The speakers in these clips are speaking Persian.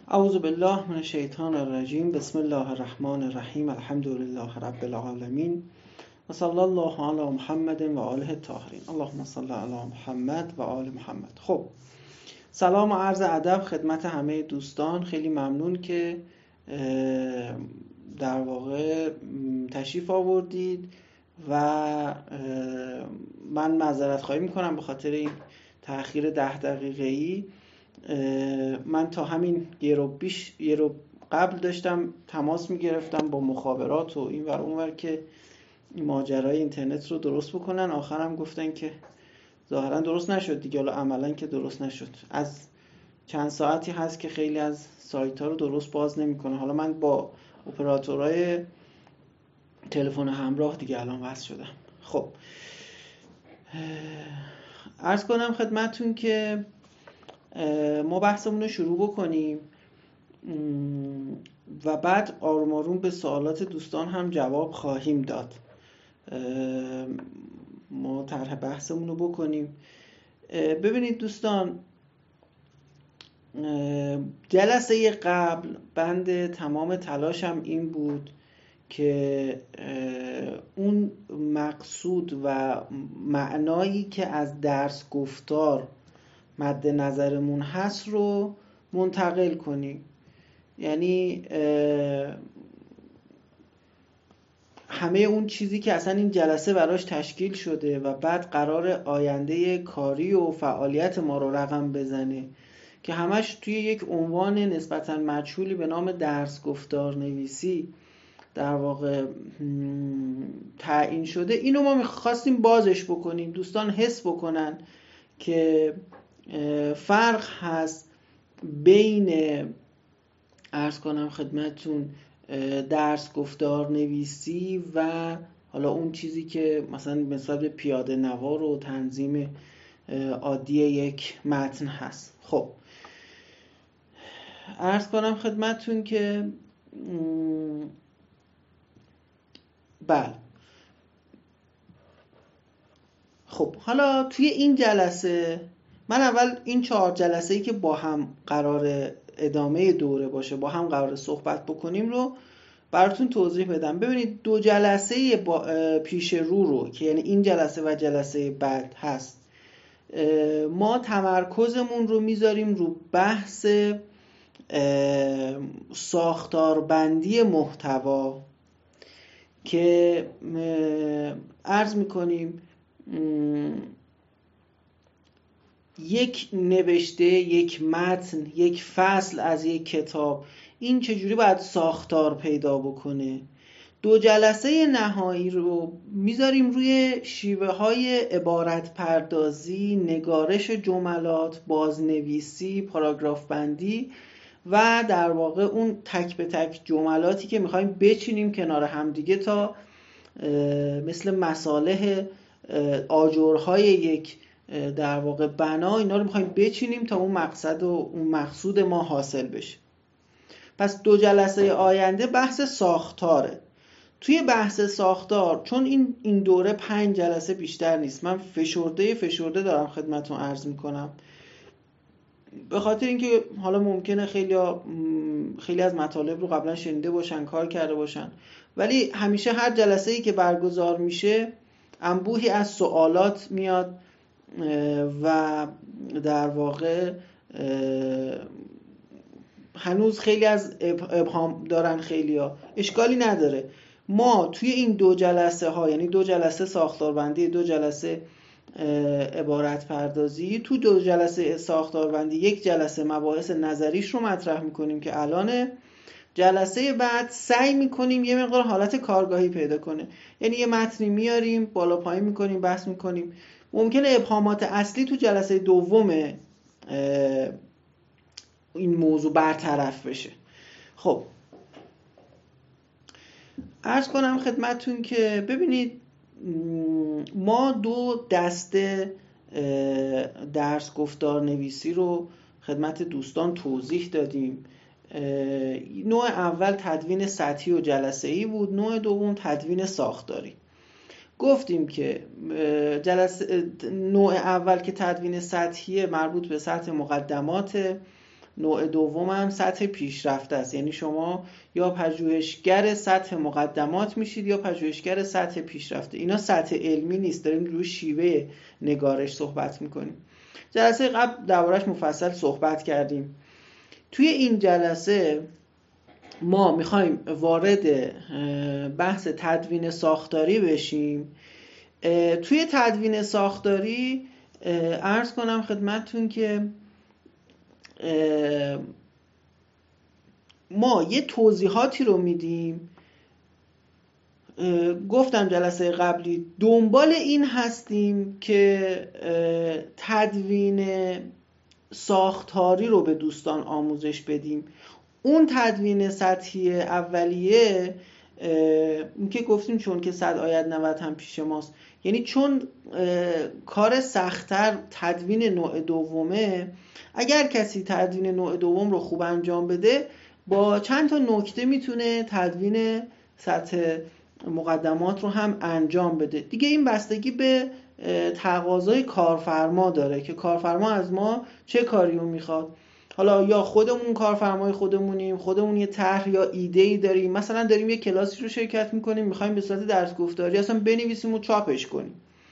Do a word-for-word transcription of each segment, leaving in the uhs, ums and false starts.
اعوذ بالله من الشیطان الرجیم. بسم الله الرحمن الرحیم. الحمد لله رب العالمین و صلی الله علی محمد و آله الطاهرین. اللهم صل علی محمد و آل محمد. خب، سلام و عرض ادب خدمت همه دوستان. خیلی ممنون که در واقع تشریف آوردید و من معذرت خواهی میکنم به خاطر این تأخیر ده دقیقه‌ای. من تا همین یه رو بیش یه رو قبل داشتم تماس میگرفتم با مخابرات و این ور اون ور که ماجرای اینترنت رو درست بکنن. آخرم گفتن که ظاهرا درست نشد دیگه، حالا عملا که درست نشد. از چند ساعتی هست که خیلی از سایت ها رو درست باز نمیکنه. حالا من با اپراتورهای تلفن همراه دیگه الان وصل شدم. خب، عرض کنم خدمتون که ما بحثمون رو شروع بکنیم و بعد آروم آروم به سوالات دوستان هم جواب خواهیم داد. ما طرح بحثمون رو بکنیم. ببینید دوستان، جلسه قبل بند تمام تلاشم این بود که اون مقصود و معنایی که از درس گفتار مد نظرمون هست رو منتقل کنیم. یعنی همه اون چیزی که اصلا این جلسه براش تشکیل شده و بعد قرار آینده کاری و فعالیت ما رو رقم بزنه که همش توی یک عنوان نسبتاً مجهولی به نام درس گفتار نویسی در واقع تعیین شده، اینو ما می‌خواستیم بازش بکنیم، دوستان حس بکنن که فرق هست بین عرض کنم خدمتون درس گفتار نویسی و حالا اون چیزی که مثلا نسبت به پیاده نوار و تنظیم عادی یک متن هست. خب، عرض کنم خدمتون که بله، خب حالا توی این جلسه من اول این چهار جلسه‌ای که با هم قرار ادامه دوره باشه، با هم قرار صحبت بکنیم رو براتون توضیح بدم. ببینید، دو جلسه با پیش رو رو که یعنی این جلسه و جلسه بعد هست، ما تمرکزمون رو میذاریم رو بحث ساختاربندی محتوا که عرض میکنیم یک نوشته، یک متن، یک فصل از یک کتاب این چجوری باید ساختار پیدا بکنه. دو جلسه نهایی رو میذاریم روی شیوه های عبارت پردازی، نگارش جملات، بازنویسی، پاراگراف بندی و در واقع اون تک به تک جملاتی که میخوایم بچینیم کنار همدیگه تا مثل مصالح آجرهای یک در واقع بنا، اینا رو میخوایم بچینیم تا اون مقصد و اون مقصود ما حاصل بشه. پس دو جلسه آینده بحث ساختاره. توی بحث ساختار چون این این دوره پنج جلسه بیشتر نیست، من فشرده فشرده دارم خدمتتون عرض میکنم، به خاطر اینکه حالا ممکنه خیلی خیلی از مطالب رو قبلا شنیده باشن، کار کرده باشن، ولی همیشه هر جلسه‌ای که برگزار میشه انبوهی از سوالات میاد و در واقع هنوز خیلی از ابهام دارن خیلیا. اشکالی نداره، ما توی این دو جلسه ها، یعنی دو جلسه ساختاربندی، دو جلسه عبارت پردازی، تو دو جلسه ساختاربندی یک جلسه مباحث نظریش رو مطرح میکنیم که الان جلسه بعد سعی میکنیم یه مقدار حالت کارگاهی پیدا کنه، یعنی یه متنی میاریم بالا پایین میکنیم، بحث میکنیم. ممکنه ابهامات اصلی تو جلسه دوم این موضوع برطرف بشه. خب، عرض کنم خدمتون که ببینید، ما دو دسته درس گفتار نویسی رو خدمت دوستان توضیح دادیم. نوع اول تدوین سطحی و جلسه‌ای بود، نوع دوم تدوین ساختاری. گفتیم که جلسه نوع اول که تدوین سطحی مربوط به سطح مقدمات، نوع دوم هم سطح پیشرفته است، یعنی شما یا پژوهشگر سطح مقدمات میشید یا پژوهشگر سطح پیشرفته. اینا سطح علمی نیست، داریم روی شیوه نگارش صحبت میکنیم. جلسه قبل دربارش مفصل صحبت کردیم. توی این جلسه ما میخوایم وارد بحث تدوین ساختاری بشیم. توی تدوین ساختاری عرض کنم خدمتتون که ما یه توضیحاتی رو میدیم. گفتم جلسه قبلی دنبال این هستیم که تدوین ساختاری رو به دوستان آموزش بدیم. اون تدوین سطحی اولیه این که گفتیم چون که صد آید نود هم پیش ماست، یعنی چون کار سخت‌تر تدوین نوع دومه، اگر کسی تدوین نوع دوم رو خوب انجام بده با چند تا نکته میتونه تدوین سطح مقدمات رو هم انجام بده. دیگه این بستگی به تقاضای کارفرما داره که کارفرما از ما چه کاری رو میخواد. حالا یا خودمون کارفرمای خودمونیم، خودمون یه طرح یا ایده‌ای داریم، مثلا داریم یه کلاسی رو شرکت میکنیم میخوایم به صورت درس گفتاری اصلا بنویسیم و چاپش کنیم.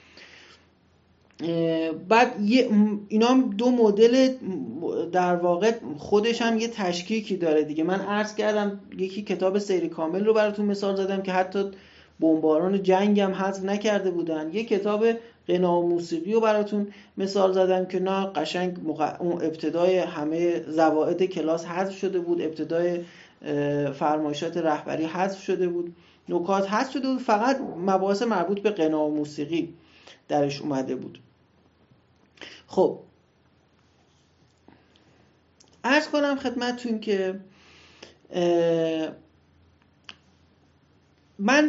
بعد اینا هم دو مدل در واقع خودش هم یه تشکیکی داره دیگه. من عرض کردم یکی کتاب سیر کامل رو براتون مثال زدم که حتی بمباران جنگ هم حذف نکرده بودن. یه کتاب غنا و موسیقی رو براتون مثال زدم که نه قشنگ مق... اون ابتدای همه زوائد کلاس حذف شده بود، ابتدای فرمایشات رهبری حذف شده بود، نکات حذف شده بود، فقط مباحث مربوط به غنا و موسیقی درش اومده بود. خب عرض کنم خدمتتون که من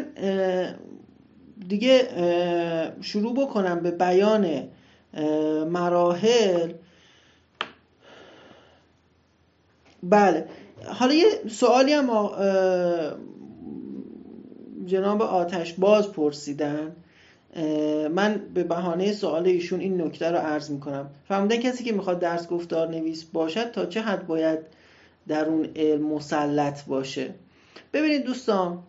دیگه شروع بکنم به بیان مراحل. بله حالا یه سوالی هم جناب آتش باز پرسیدن، من به بهانه سوال ایشون این نکته رو عرض میکنم. فرمودن کسی که میخواد درس گفتار نویس باشد تا چه حد باید در اون علم مسلط باشه؟ ببینید دوستان،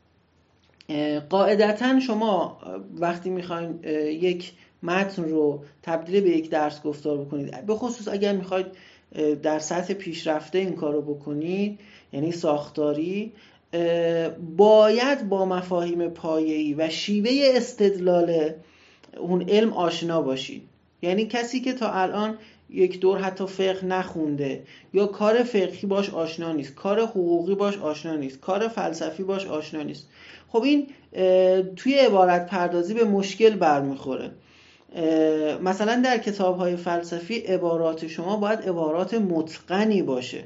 قاعدتاً شما وقتی میخواین یک متن رو تبدیل به یک درس گفتار بکنید، به خصوص اگر میخواید در سطح پیشرفته این کار رو بکنید، یعنی ساختاری، باید با مفاهیم پایه‌ای و شیوه استدلال اون علم آشنا باشید. یعنی کسی که تا الان یک دور حتی فقه نخونده یا کار فقهی باش آشنا نیست، کار حقوقی باش آشنا نیست، کار فلسفی باش آشنا نیست، خب این توی عبارت پردازی به مشکل برمیخوره. مثلا در کتاب‌های فلسفی عبارات شما باید عبارات متقنی باشه.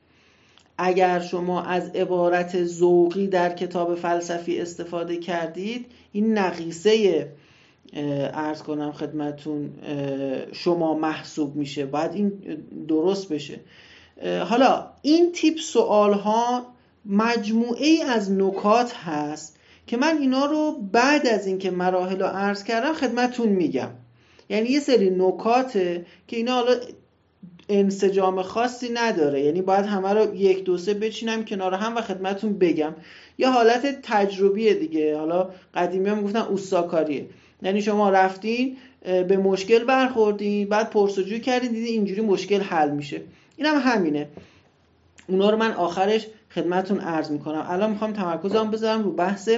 اگر شما از عبارت ذوقی در کتاب فلسفی استفاده کردید، این نقیصه عرض کنم خدمتون شما محسوب میشه، باید این درست بشه. حالا این تیپ سوال ها مجموعه ای از نکات هست که من اینا رو بعد از اینکه مراحل رو عرض کردم خدمتون میگم. یعنی یه سری نکاته که اینا حالا انسجام خاصی نداره، یعنی باید همه رو یک دو سه بچینم کنار هم و خدمتون بگم. یه حالت تجربیه دیگه، حالا قدیمی هم گفتن اوستاکاریه، یعنی شما رفتین به مشکل برخوردین، بعد پرسجویی کردین، دیدین اینجوری مشکل حل میشه. اینم هم همینه. اونا رو من آخرش خدمتون عرض میکنم. الان میخوام تمرکزم بذارم رو بحث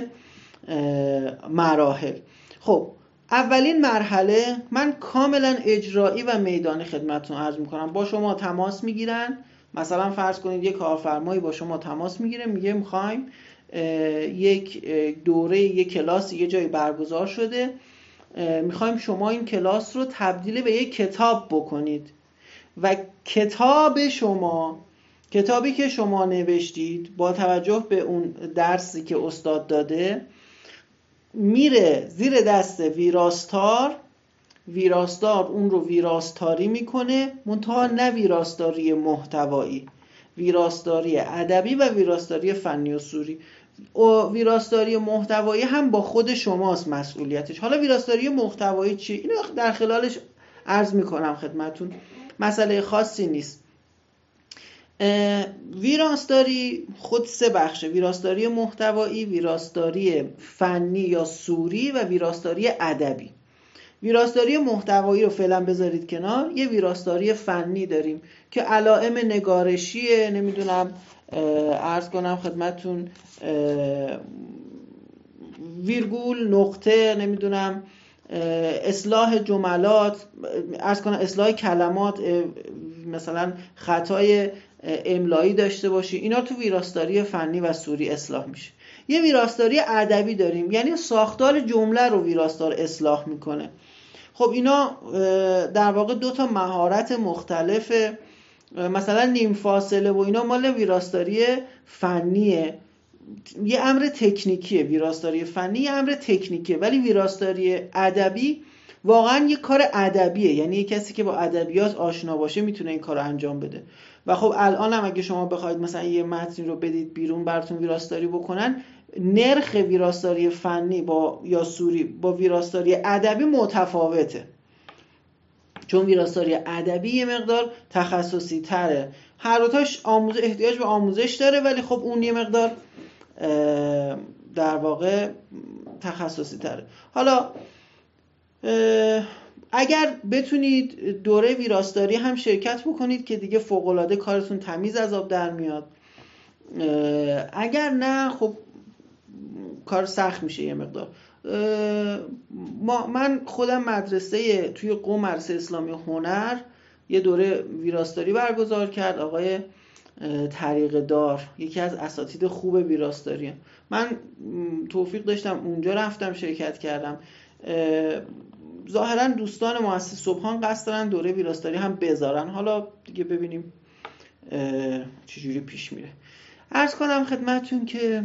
مراحل. خب اولین مرحله من کاملا اجرایی و میدانی خدمتتون عرض میکنم. با شما تماس میگیرن، مثلا فرض کنید یک کارفرمایی با شما تماس میگیره، میگه میخوایم یک دوره یک کلاس یه جایی برگزار شده، میخوایم شما این کلاس رو تبدیل به یک کتاب بکنید و کتاب شما، کتابی که شما نوشتید با توجه به اون درسی که استاد داده میره زیر دست ویراستار، ویراستار اون رو ویراستاری میکنه، منتها نه ویراستاری محتوایی، ویراستاری ادبی و ویراستاری فنی و سوری. و ویراستاری محتوایی هم با خود شماست مسئولیتش. حالا ویراستاری محتوایی چی؟ اینو در خلالش عرض میکنم خدمتون، مسئله خاصی نیست. ویراستاری خود سه بخشه: ویراستاری محتوایی، ویراستاری فنی یا سوری و ویراستاری ادبی. ویراستاری محتوایی رو فعلا بذارید کنار. یه ویراستاری فنی داریم که علائم نگارشیه، نمیدونم عرض کنم خدمتون ویرگول، نقطه، نمیدونم اصلاح جملات، عرض کنم اصلاح کلمات، مثلا خطای املایی داشته باشی، اینا تو ویراستاری فنی و سوری اصلاح میشه. یه ویراستاری ادبی داریم، یعنی ساختار جمله رو ویراستار اصلاح میکنه. خب اینا در واقع دو تا مهارت مختلفه. مثلا نیم فاصله و اینا مال ویراستاری فنیه، یه امر تکنیکیه. ویراستاری فنی یه امر تکنیکیه، ولی ویراستاری ادبی واقعا یه کار ادبیه، یعنی یه کسی که با ادبیات آشنا باشه میتونه این کار رو انجام بده. و خب الان هم اگه شما بخواید مثلا یه متنی رو بدید بیرون براتون ویراستاری بکنن، نرخ ویراستاری فنی با یا سوری با ویراستاری ادبی متفاوته، چون ویراستاری ادبی یه مقدار تخصصی تره. هر دوتاش آموزش احتیاج به آموزش داره، ولی خب اون یه مقدار در واقع تخصصی تره. حالا اگر بتونید دوره ویراستاری هم شرکت بکنید که دیگه فوق‌العاده کارتون تمیز از آب در میاد. اگر نه خب کار سخت میشه یه مقدار. ما من خودم مدرسه توی قم مدرسه اسلامی هنر یه دوره ویراستاری برگزار کرد آقای طریق دار، یکی از اساتید خوب ویراستاری. من توفیق داشتم اونجا رفتم شرکت کردم. ظاهرا دوستان مؤسسه صبحان قصد دارن دوره ویراستاری هم بذارن، حالا دیگه ببینیم چجوری پیش میره. عرض کنم خدمتتون که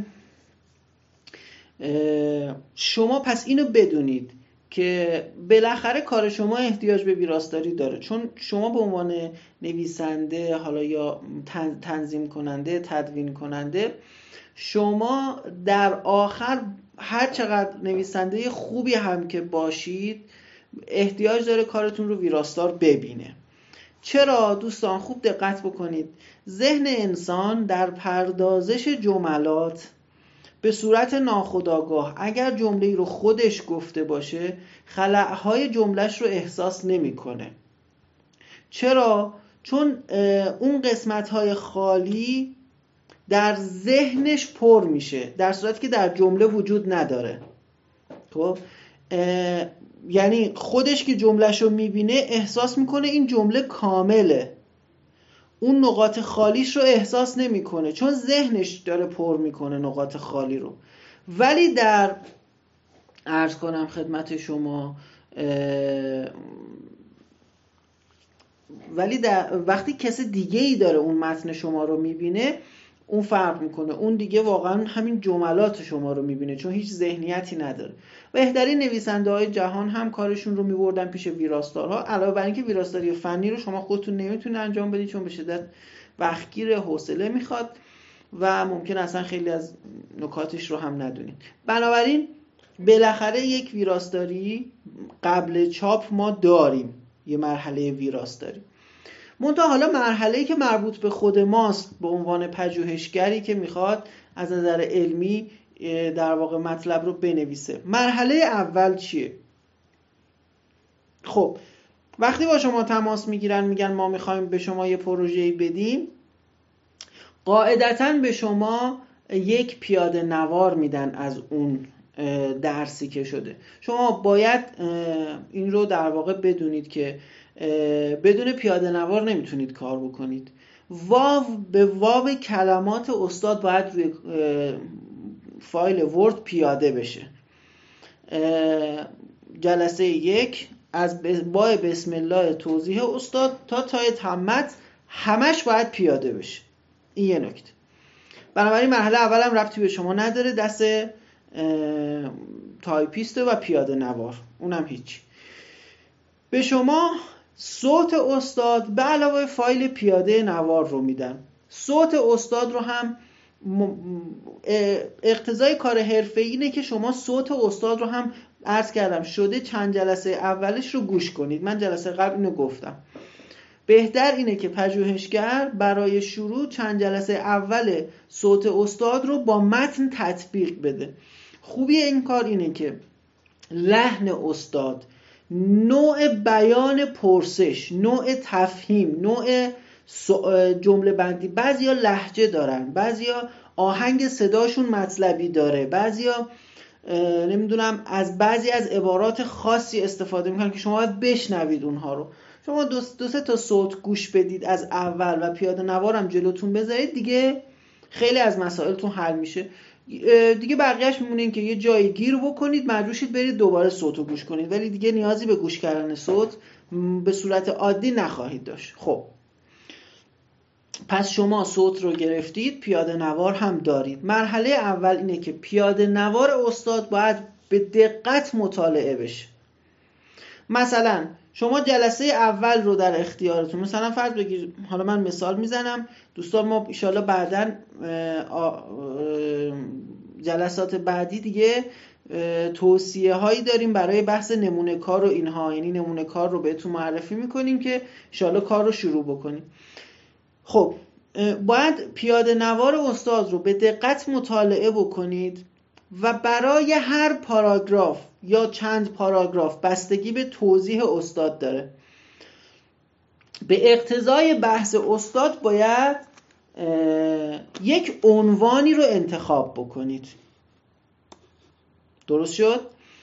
شما پس اینو بدونید که بالاخره کار شما احتیاج به ویراستاری داره، چون شما به عنوان نویسنده حالا یا تنظیم کننده، تدوین کننده، شما در آخر هر چقدر نویسنده خوبی هم که باشید احتیاج داره کارتون رو ویراستار ببینه. چرا دوستان خوب دقت بکنید، ذهن انسان در پردازش جملات به صورت ناخودآگاه اگر جمله‌ای رو خودش گفته باشه خلأهای جملهش رو احساس نمی‌کنه. چرا؟ چون اون قسمت‌های خالی در ذهنش پر میشه، در صورتی که در جمله وجود نداره. خب یعنی خودش که جملهش رو میبینه احساس میکنه این جمله کامله، اون نقاط خالیش رو احساس نمیکنه چون ذهنش داره پر میکنه نقاط خالی رو. ولی در عرض کنم خدمت شما ولی در وقتی کسی دیگه ای داره اون متن شما رو میبینه اون فرق میکنه، اون دیگه واقعا همین جملات شما رو میبینه چون هیچ ذهنیتی نداره. بهترین نویسنده های جهان هم کارشون رو میبردن پیش ویراستارها، علاوه بر اینکه ویراستاری فنی رو شما خودتون نمیتونید انجام بدید چون به شدت وقتگیر، حوصله میخواد و ممکن اصلا خیلی از نکاتش رو هم ندونید. بنابراین بالاخره یک ویراستاری قبل چاپ ما داریم، یه مرحله ویراستاری. منتها حالا مرحله‌ای که مربوط به خود ماست به عنوان پژوهشگری که میخواد از نظر علمی در واقع مطلب رو بنویسه. مرحله اول چیه؟ خب وقتی با شما تماس میگیرن میگن ما میخوایم به شما یه پروژه‌ای بدیم، قاعدتاً به شما یک پیاده نوار میدن از اون درسی که شده. شما باید این رو در واقع بدونید که بدون پیاده نوار نمیتونید کار بکنید. واو به واو کلمات استاد باید روی فایل ورد پیاده بشه. جلسه یک از با بسم الله توضیح استاد تا تای تمت همش باید پیاده بشه. این یه نکته. بنابراین مرحله اول هم ربطی به شما نداره، دست تایپیست و پیاده نوار، اونم هیچ. به شما صوت استاد به علاوه فایل پیاده نوار رو میدن. صوت استاد رو هم اقتضای کار حرفه‌ای اینه که شما صوت استاد رو هم عرض کردم شده چند جلسه اولش رو گوش کنید. من جلسه قبل اینو گفتم. بهتر اینه که پژوهشگر برای شروع چند جلسه اول صوت استاد رو با متن تطبیق بده. خوبی این کار اینه که لحن استاد، نوع بیان پرسش، نوع تفهیم، نوع جمله بندی، بعضیا لهجه دارن، بعضیا آهنگ صداشون مطلبی داره، بعضیا نمیدونم از بعضی از عبارات خاصی استفاده میکنن که شما باید بشنوید اونها رو. شما دو, دو سه تا صوت گوش بدید از اول و پیاده نوارم جلوتون بذارید، دیگه خیلی از مسائلتون حل میشه. دیگه بقیهش میمونه این که یه جایی گیر بکنید، مجبورید برید دوباره صوت رو گوش کنید، ولی دیگه نیازی به گوش کردن صوت به صورت عادی نخواهید داشت. خب پس شما صوت رو گرفتید، پیاده نوار هم دارید. مرحله اول اینه که پیاده نوار استاد باید به دقت مطالعه بشه. مثلا شما جلسه اول رو در اختیارتون، مثلا فرض بگیر، حالا من مثال میزنم دوستان، ما انشالله بعداً جلسات بعدی دیگه توصیه هایی داریم برای بحث نمونه کار و اینها، یعنی نمونه کار رو بهتون معرفی میکنیم که انشالله کار رو شروع بکنیم. خب باید پیاده نوار استاد رو به دقت مطالعه بکنید و برای هر پاراگراف یا چند پاراگراف بستگی به توضیح استاد داره. به اقتضای بحث استاد باید یک عنوانی رو انتخاب بکنید. درست شد؟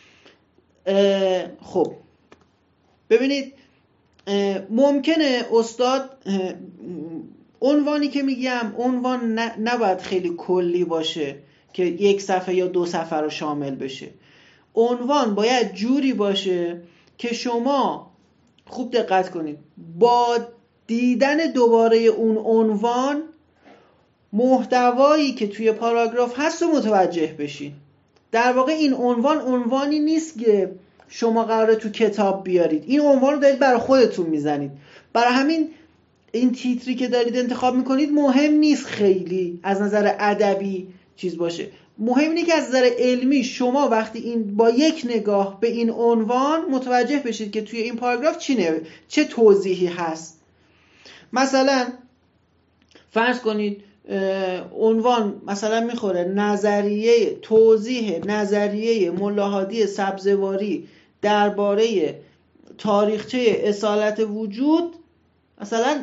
خب ببینید ممکنه استاد عنوانی که میگم عنوان نباید خیلی کلی باشه که یک صفحه یا دو صفحه رو شامل بشه. عنوان باید جوری باشه که شما خوب دقت کنید، با دیدن دوباره اون عنوان محتوایی که توی پاراگراف هست رو متوجه بشین. در واقع این عنوان عنوانی نیست که شما قراره تو کتاب بیارید، این عنوان رو دارید برای خودتون میزنید. برای همین این تیتری که دارید انتخاب میکنید مهم نیست خیلی از نظر ادبی چیز باشه. مهم اینه که از نظر علمی شما وقتی این با یک نگاه به این عنوان متوجه بشید که توی این پاراگراف چی نو... چه توضیحی هست. مثلا فرض کنید عنوان مثلا میخوره نظریه توضیح نظریه ملا هادی سبزواری درباره تاریخچه اصالت وجود، مثلا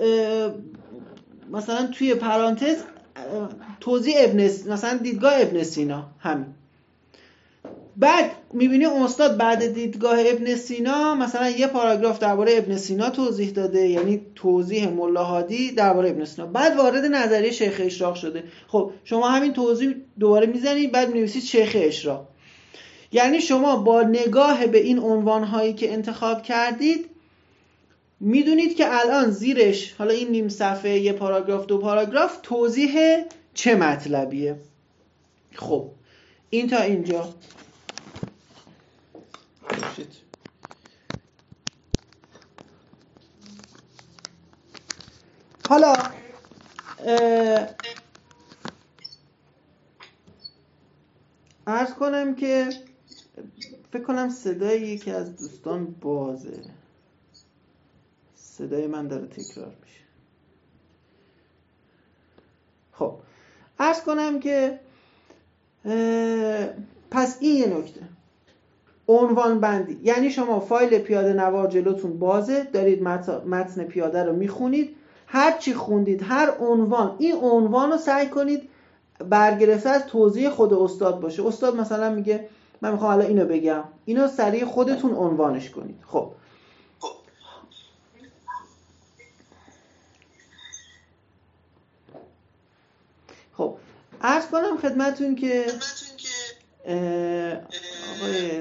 مثلا توی پرانتز توضیح ابن مثلا دیدگاه ابن سینا همین. بعد میبینی استاد بعد دیدگاه ابن سینا مثلا یه پاراگراف درباره ابن سینا توضیح داده، یعنی توضیح ملا هادی درباره ابن سینا، بعد وارد نظریه شیخ اشراق شده. خب شما همین توضیح دوباره میزنید، بعد می‌نویسید شیخ اشراق. یعنی شما با نگاه به این عنوان‌هایی که انتخاب کردید میدونید که الان زیرش، حالا این نیم صفحه یه پاراگراف دو پاراگراف، توضیح چه مطلبیه. خب این تا اینجا. حالا عرض کنم که فکر کنم صدای یکی از دوستان بازه، صدای من داره تکرار میشه. خب عرض کنم که پس این یه نکته، عنوان بندی، یعنی شما فایل پیاده نوار جلوتون بازه، دارید متن پیاده رو میخونید، هر چی خوندید هر عنوان، این عنوان رو سعی کنید برگرفته از توضیح خود استاد باشه. استاد مثلا میگه من میخوام الان اینو بگم، اینو سریع خودتون عنوانش کنید. خب خب عرض کنم خدمتون که آقای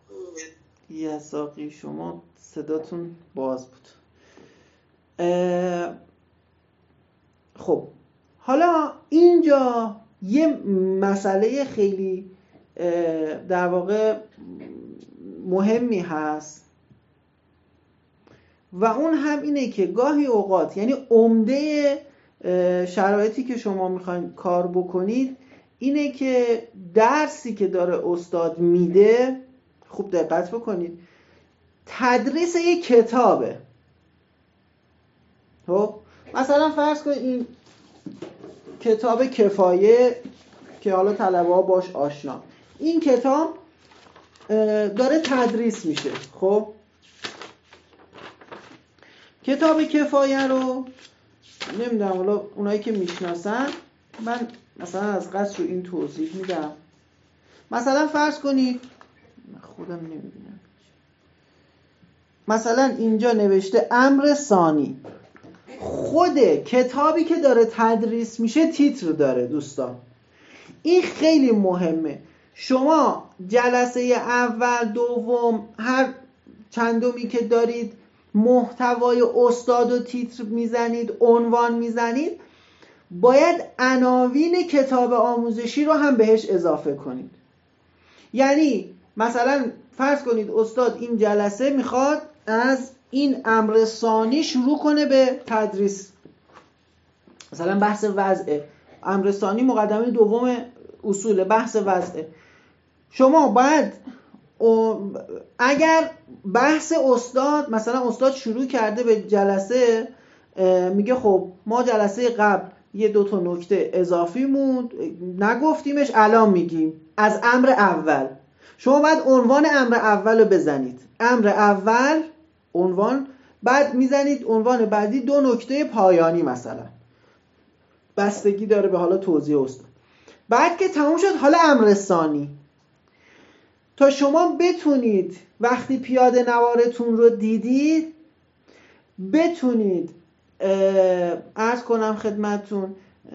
یساقی شما صداتون باز بود. خب حالا اینجا یه مسئله خیلی در واقع مهمی هست و اون هم اینه که گاهی اوقات، یعنی عمده شرایطی که شما میخواین کار بکنید اینه که درسی که داره استاد میده، خوب دقت بکنید، تدریس یک کتابه. خب مثلا فرض کن این کتاب کفایه که حالا طلبه ها باش آشنا، این کتاب داره تدریس میشه. خب کتاب کفایه رو نمیدونم، حالا اونایی که میشناسن، من مثلا از قصد رو این توضیح میدم. مثلا فرض کنید، خودم نمیبینم، مثلا اینجا نوشته امر ثانی. خود کتابی که داره تدریس میشه تیتر داره دوستان. این خیلی مهمه. شما جلسه اول، دوم، هر چندمی که دارید محتوای استاد و تیتر میزنید، عنوان میزنید، باید عناوین کتاب آموزشی رو هم بهش اضافه کنید. یعنی مثلا فرض کنید استاد این جلسه میخواد از این امر ثانی شروع کنه به تدریس، مثلا بحث وضعه، امر ثانی مقدمه دوم اصول بحث وضعه. شما باید اگر بحث استاد، مثلا استاد شروع کرده به جلسه، میگه خب ما جلسه قبل یه دو تا نکته اضافی موند نگفتیمش، الان میگیم از امر اول. شما باید عنوان امر اول رو بزنید، امر اول عنوان، بعد میزنید عنوان بعدی دو نکته پایانی، مثلا بستگی داره به حالا توضیح استاد. بعد که تموم شد، حالا امر ثانی، تا شما بتونید وقتی پیاده نوارتون رو دیدید بتونید عرض کنم خدمتون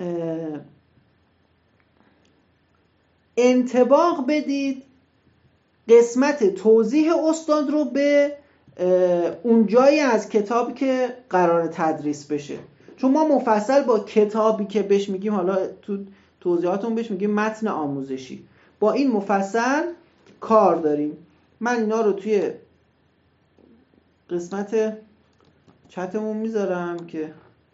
انطباق بدید قسمت توضیح استاد رو به اون جایی از کتاب که قرار تدریس بشه. چون ما مفصل با کتابی که بهش میگیم، حالا تو توضیحاتون بهش میگیم متن آموزشی، با این مفصل کار داریم. من اینا رو توی قسمت چتمون میذارم که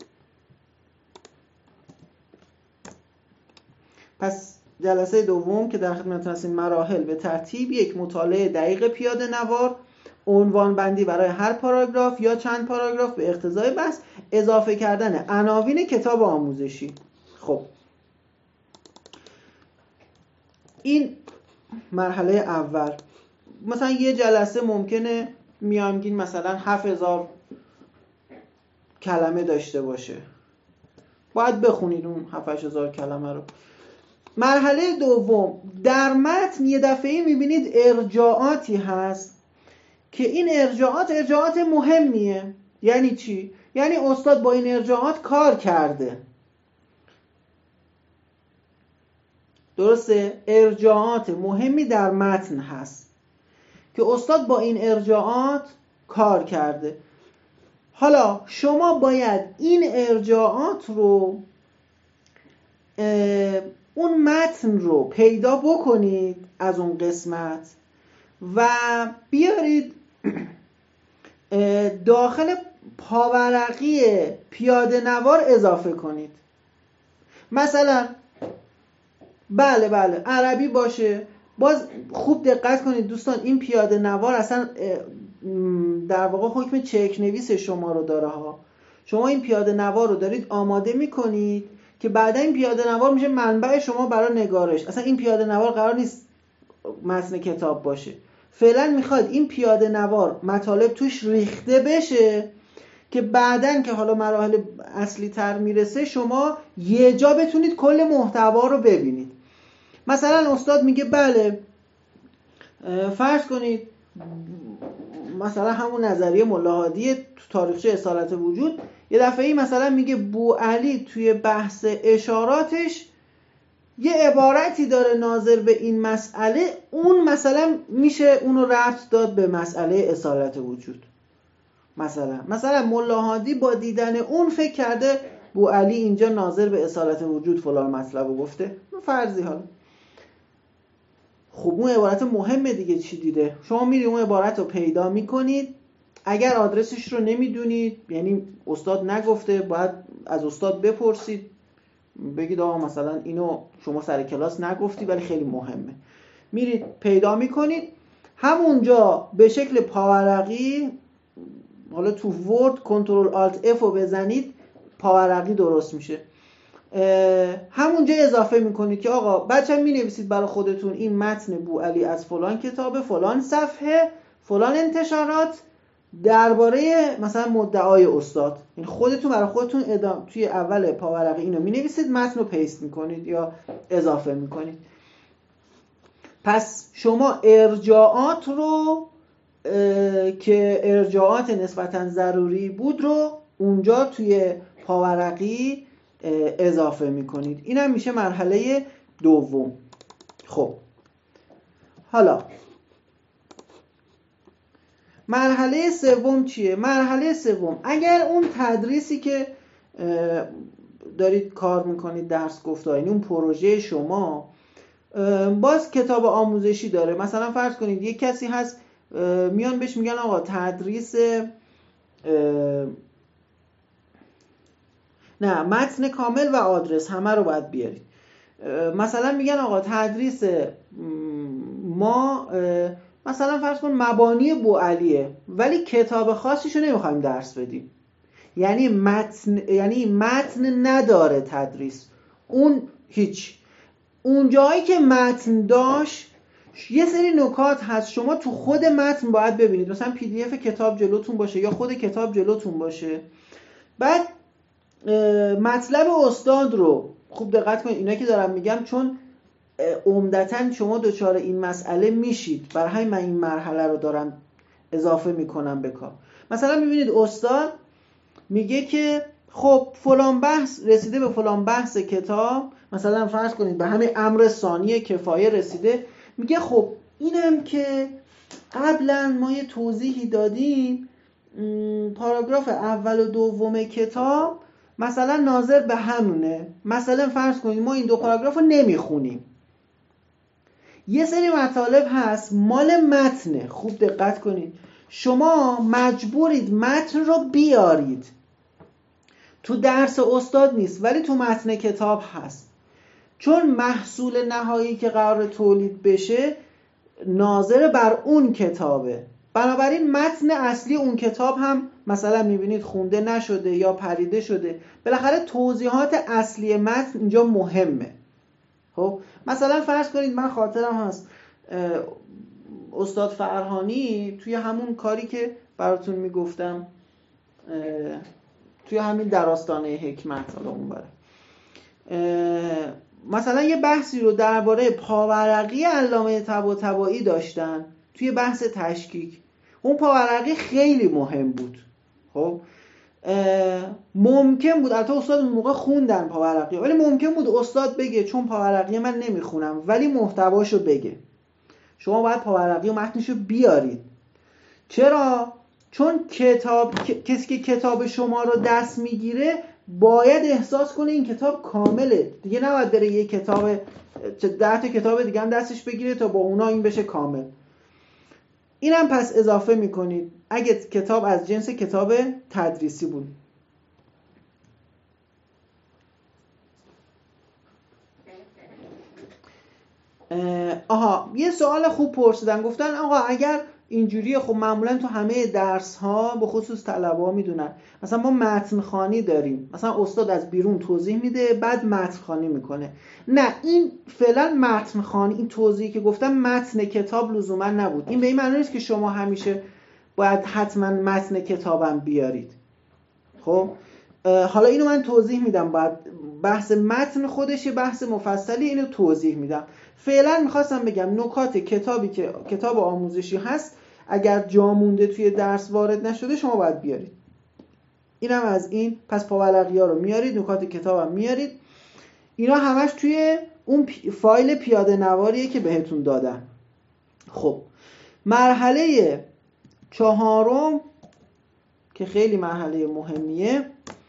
پس جلسه دوم که در خدمتتون هستیم، مراحل به ترتیب: یک، مطالعه دقیق پیاده نوار، عنوان بندی برای هر پاراگراف یا چند پاراگراف به اقتضای بحث، اضافه کردن عناوین کتاب آموزشی. خب این مرحله اول. مثلا یه جلسه ممکنه میانگین مثلا هفت هزار کلمه داشته باشه، باید بخونید اون هفت هزار کلمه رو. مرحله دوم، در متن یه دفعه میبینید ارجاعاتی هست که این ارجاعات ارجاعات مهمیه. یعنی چی؟ یعنی استاد با این ارجاعات کار کرده. درسته؟ ارجاعات مهمی در متن هست که استاد با این ارجاعات کار کرده. حالا شما باید این ارجاعات رو، اون متن رو پیدا بکنید از اون قسمت و بیارید داخل پاورقی پیاده نوار اضافه کنید. مثلا بله بله عربی باشه. باز خوب دقت کنید دوستان، این پیاده نوار اصلا در واقع حکم چک نویس شما رو داره ها. شما این پیاده نوار رو دارید آماده میکنید که بعدا این پیاده نوار میشه منبع شما برای نگارش. اصلا این پیاده نوار قرار نیست متن کتاب باشه. فعلا میخواد این پیاده نوار مطالب توش ریخته بشه که بعدن که حالا مراحل اصلی تر میرسه شما یه جا بتونید کل محتوا رو ببینید. مثلا استاد میگه بله فرض کنید مثلا همون نظریه ملاحادی تو تاریخچه اصالت وجود، یه دفعه‌ای مثلا میگه بوعلی توی بحث اشاراتش یه عبارتی داره ناظر به این مسئله، اون مثلا میشه اونو ربط داد به مسئله اصالت وجود. مثلا مثلا ملاحادی با دیدن اون فکر کرده بوعلی اینجا ناظر به اصالت وجود فلان مطلب رو گفته، فرضی. حالا خب اون عبارت مهمه دیگه، چی دیده؟ شما میری اون عبارت رو پیدا میکنید. اگر آدرسش رو نمیدونید، یعنی استاد نگفته، باید از استاد بپرسید، بگید آقا مثلا اینو شما سر کلاس نگفتی ولی خیلی مهمه. میرید پیدا میکنید، همونجا به شکل پاورقی حالا تو ورد کنترل آلت اف رو بزنید پاورقی درست میشه. همونجا اضافه میکنید که آقا بچه می نویسید برای خودتون این متن بوعلی از فلان کتاب، فلان صفحه، فلان انتشارات، درباره مثلا مدعای استاد. این خودتون برای خودتون ادام توی اول پاورقی اینو می نویسید، متن رو پیست میکنید یا اضافه میکنید. پس شما ارجاعات رو که ارجاعات نسبتاً ضروری بود رو اونجا توی پاورقی اضافه میکنید. این هم میشه مرحله دوم. خب حالا مرحله سوم چیه؟ مرحله سوم اگر اون تدریسی که دارید کار میکنید، درس گفتار، یعنی اون پروژه شما باز کتاب آموزشی داره، مثلا فرض کنید یک کسی هست میان بهش میگن آقا تدریس نه متن کامل و آدرس همه رو باید بیارید. مثلا میگن آقا تدریس ما مثلا فرض کن مبانی بوعلیه ولی کتاب خاصیشو نمیخوایم درس بدیم، یعنی متن یعنی متن نداره تدریس، اون هیچ. اون جایی که متن داشت یه سری نکات هست شما تو خود متن باید ببینید، مثلا پی دی اف کتاب جلوتون باشه یا خود کتاب جلوتون باشه. بعد مطلب استاد رو خوب دقت کنید، اینا که دارم میگم چون عمدتاً شما دچار این مسئله میشید، برای همین من این مرحله رو دارم اضافه میکنم به کار. مثلا میبینید استاد میگه که خب فلان بحث رسیده به فلان بحث کتاب، مثلا فرض کنید به همین امر ثانی کفایه رسیده، میگه خب اینم که قبلا ما یه توضیحی دادیم، پاراگراف اول و دوم کتاب مثلا ناظر به همونه، مثلا فرض کنید ما این دو پاراگراف رو نمیخونیم، یه سری مطالب هست مال متنه. خوب دقت کنید، شما مجبورید متن رو بیارید، تو درس استاد نیست ولی تو متن کتاب هست، چون محصول نهایی که قرار تولید بشه ناظر بر اون کتابه. بنابراین متن اصلی اون کتاب هم مثلا میبینید خونده نشده یا پریده شده، بالاخره توضیحات اصلی متن اینجا مهمه. خب مثلا فرض کنید من خاطرم هست استاد فرهانی توی همون کاری که براتون میگفتم توی همین در آستانه حکمت، حالا اون بره مثلا یه بحثی رو درباره پاورقی علامه طباطبایی داشتن توی بحث تشکیک. اون پاورقی خیلی مهم بود. خب ممکن بود البته استاد اون موقع خوندن پاورقی، ولی ممکن بود استاد بگه چون پاورقی من نمیخونم ولی محتواشو بگه، شما باید پاورقی و متنشو بیارید. چرا؟ چون کتاب کسی که کتاب شما رو دست میگیره باید احساس کنه این کتاب کامله دیگه، نباید بره یه کتاب ده تا کتاب دیگه هم دستش بگیره تا با اونا این بشه کامل. اینم پس اضافه میکنید اگه کتاب از جنس کتاب تدریسی بود. آها یه سوال خوب پرسیدن، گفتن آقا اگر اینجوریه، خب معمولا تو همه درس ها به خصوص طلبه میدونن مثلا ما متن خوانی داریم، مثلا استاد از بیرون توضیح میده بعد متن خوانی میکنه. نه این فعلا متن خوانی، این توضیحی که گفتم متن کتاب لزوما نبود. این به این معنی نیست که شما همیشه باید حتما متن کتابم بیارید. خب حالا اینو من توضیح میدم، باید بحث متن خودش بحث مفصلی، اینو توضیح میدم. فعلا میخواستم بگم نکات کتابی که کتاب آموزشی هست اگر جا مونده توی درس وارد نشده شما باید بیارید. اینم از این. پس پاورقی‌ها رو میارید، نکات کتابم میارید، اینا همش توی اون فایل پیاده نواریه که بهتون دادم. خب مرحله چهارم که خیلی مرحله مهمیه،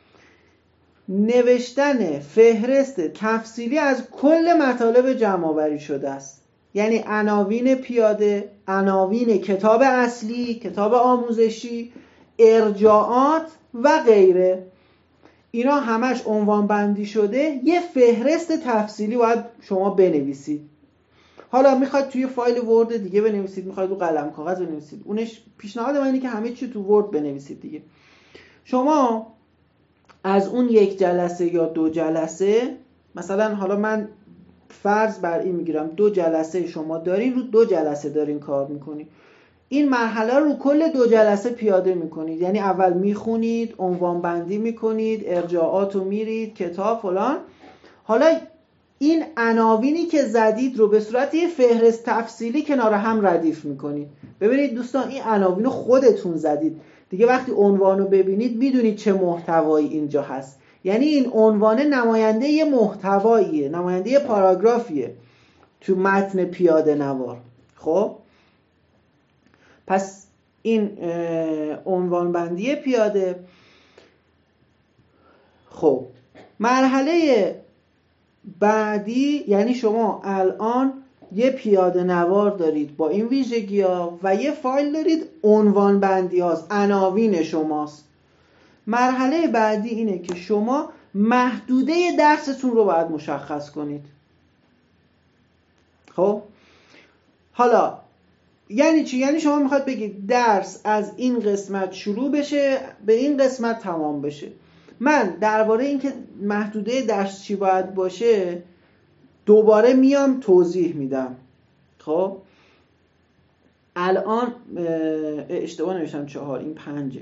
نوشتن فهرست تفصیلی از کل مطالب جمع‌آوری شده است. یعنی عناوین پیاده، عناوین کتاب اصلی، کتاب آموزشی، ارجاعات و غیره، اینا همش عنوان بندی شده، یه فهرست تفصیلی باید شما بنویسید. حالا میخواید توی فایل ورد دیگه بنویسید، میخواید رو قلم کاغذ بنویسید، اونش پیشنهاد من اینه که همه چی تو ورد بنویسید دیگه. شما از اون یک جلسه یا دو جلسه، مثلا حالا من فرض بر این میگیرم دو جلسه شما دارین، رو دو جلسه دارین کار میکنید، این مرحله رو کل دو جلسه پیاده میکنید. یعنی اول میخونید، عنوان بندی میکنید، ارجاعات رو میرید، کتاب فلان. حالا این عناوینی که زدید رو به صورت یه فهرست تفصیلی کنار هم ردیف میکنید. ببینید دوستان، این عناوین رو خودتون زدید دیگه، وقتی عنوان رو ببینید میدونید چه محتوایی اینجا هست. یعنی این عنوان نماینده یه محتواییه، نماینده یه پاراگرافیه تو متن پیاده نوار. خب پس این عنوان بندی پیاده. خب مرحله بعدی، یعنی شما الان یه پیاده نوار دارید با این ویژگی ها و یه فایل دارید عنوان بندی هاست، عناوین شماست. مرحله بعدی اینه که شما محدوده درستون رو باید مشخص کنید. خب حالا یعنی چی؟ یعنی شما میخواد بگید درس از این قسمت شروع بشه به این قسمت تمام بشه. من درباره این که محدوده درس چی باید باشه دوباره میام توضیح میدم. خب الان اشتباه نوشتم چهار، این پنجه.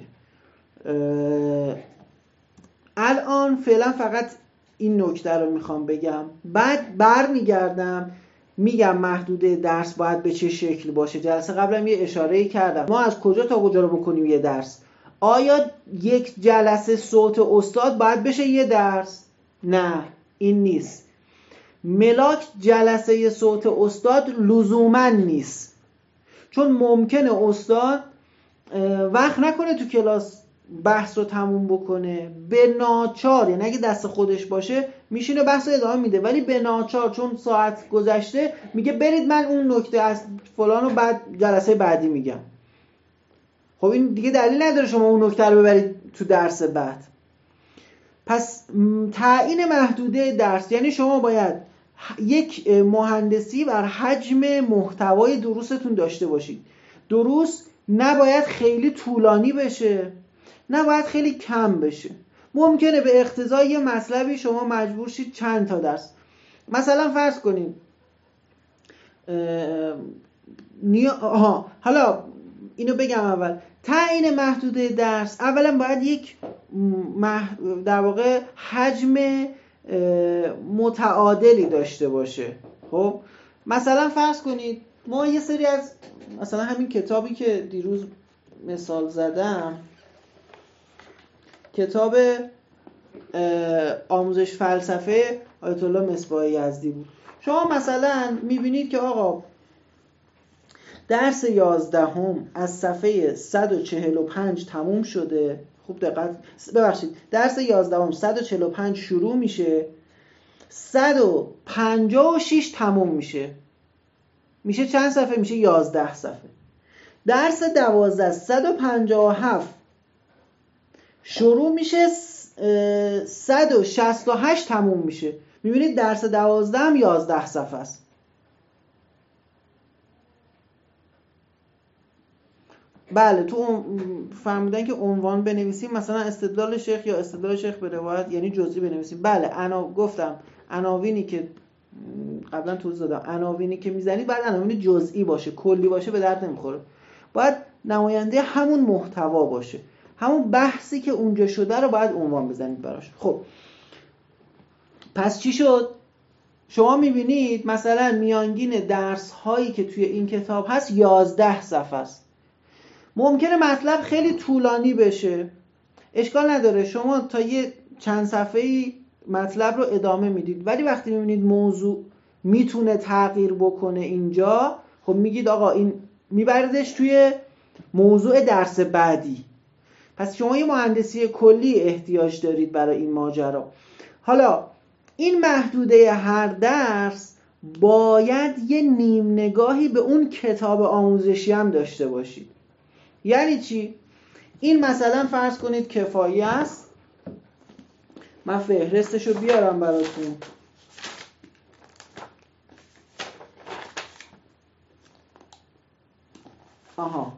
الان فعلا فقط این نکته رو میخوام بگم، بعد بر میگردم میگم محدوده درس باید به چه شکل باشه. جلسه قبلم یه اشاره‌ای کردم ما از کجا تا کجا رو بکنیم یه درس. آیا یک جلسه صوت استاد باید بشه یه درس؟ نه، این نیست. ملاک جلسه صوت استاد لزوما نیست، چون ممکنه استاد وقت نکنه تو کلاس بحث رو تموم بکنه، به ناچار، یعنی اگه دست خودش باشه میشینه بحث رو ادامه میده، ولی به ناچار چون ساعت گذشته میگه برید من اون نکته از فلان رو بعد جلسه بعدی میگم. خب این دیگه دلیل نداره شما اون نکته رو ببرید تو درس بعد. پس تعیین محدوده درس یعنی شما باید یک مهندسی بر حجم محتوای دروستون داشته باشید. دروس نباید خیلی طولانی بشه، نباید خیلی کم بشه. ممکنه به اقتضای یه مطلبی شما مجبور شید چند تا درس، مثلا فرض کنید نیا... آها حالا اینو بگم اول، تعیین محدوده درس اولا باید یک مح... در واقع حجم متعادلی داشته باشه. خب مثلا فرض کنید ما یه سری از مثلا همین کتابی که دیروز مثال زدم، کتاب آموزش فلسفه آیت الله مصباح یزدی بود. شما مثلا میبینید که آقا درس یازدهم از صفحه صد و چهل و پنج تموم شده. خوب دقت ببخشید، درس یازدهم صد و چهل و پنج شروع میشه، صد و پنجاه و شش تموم میشه. میشه چند صفحه؟ میشه یازده صفحه. درس دوازده صد و پنجاه و هفت شروع میشه، صد و شصت و هشت تموم میشه. میبینید درس دوازده هم یازده صفحه است. بله تو فهمیدن که عنوان بنویسیم مثلا استدلال شیخ یا استدلال شیخ به روایت، یعنی جزئی بنویسیم. بله انا گفتم عناوینی که قبلا توضیح دادم، عناوینی که میزنید باید عناوین جزئی باشه، کلی باشه به درد نمیخوره. باید نماینده همون محتوا باشه، همون بحثی که اونجا شده رو باید عنوان بزنید براش. خب پس چی شد؟ شما میبینید مثلا میانگین درس هایی که توی این کتاب هست یازده صفحه است. ممکنه مطلب خیلی طولانی بشه، اشکال نداره، شما تا یه چند صفحه‌ای مطلب رو ادامه میدید، ولی وقتی میبینید موضوع میتونه تغییر بکنه اینجا، خب میگید آقا این میبردش توی موضوع درس بعدی. پس شما یه مهندسی کلی احتیاج دارید برای این ماجرا. حالا این محدوده هر درس باید یه نیم نگاهی به اون کتاب آموزشی هم داشته باشید. یعنی چی؟ این مثلا فرض کنید کفایی است، من فهرستشو بیارم براتون. آها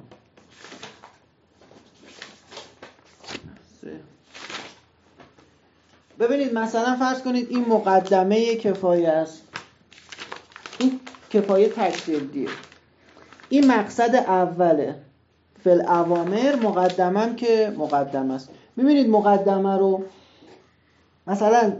ببینید مثلا فرض کنید این مقدمه کفایه است، این کفایه تک جلدیه، این مقصد اوله فل اوامر، مقدمم که مقدمه است. میبینید مقدمه رو مثلا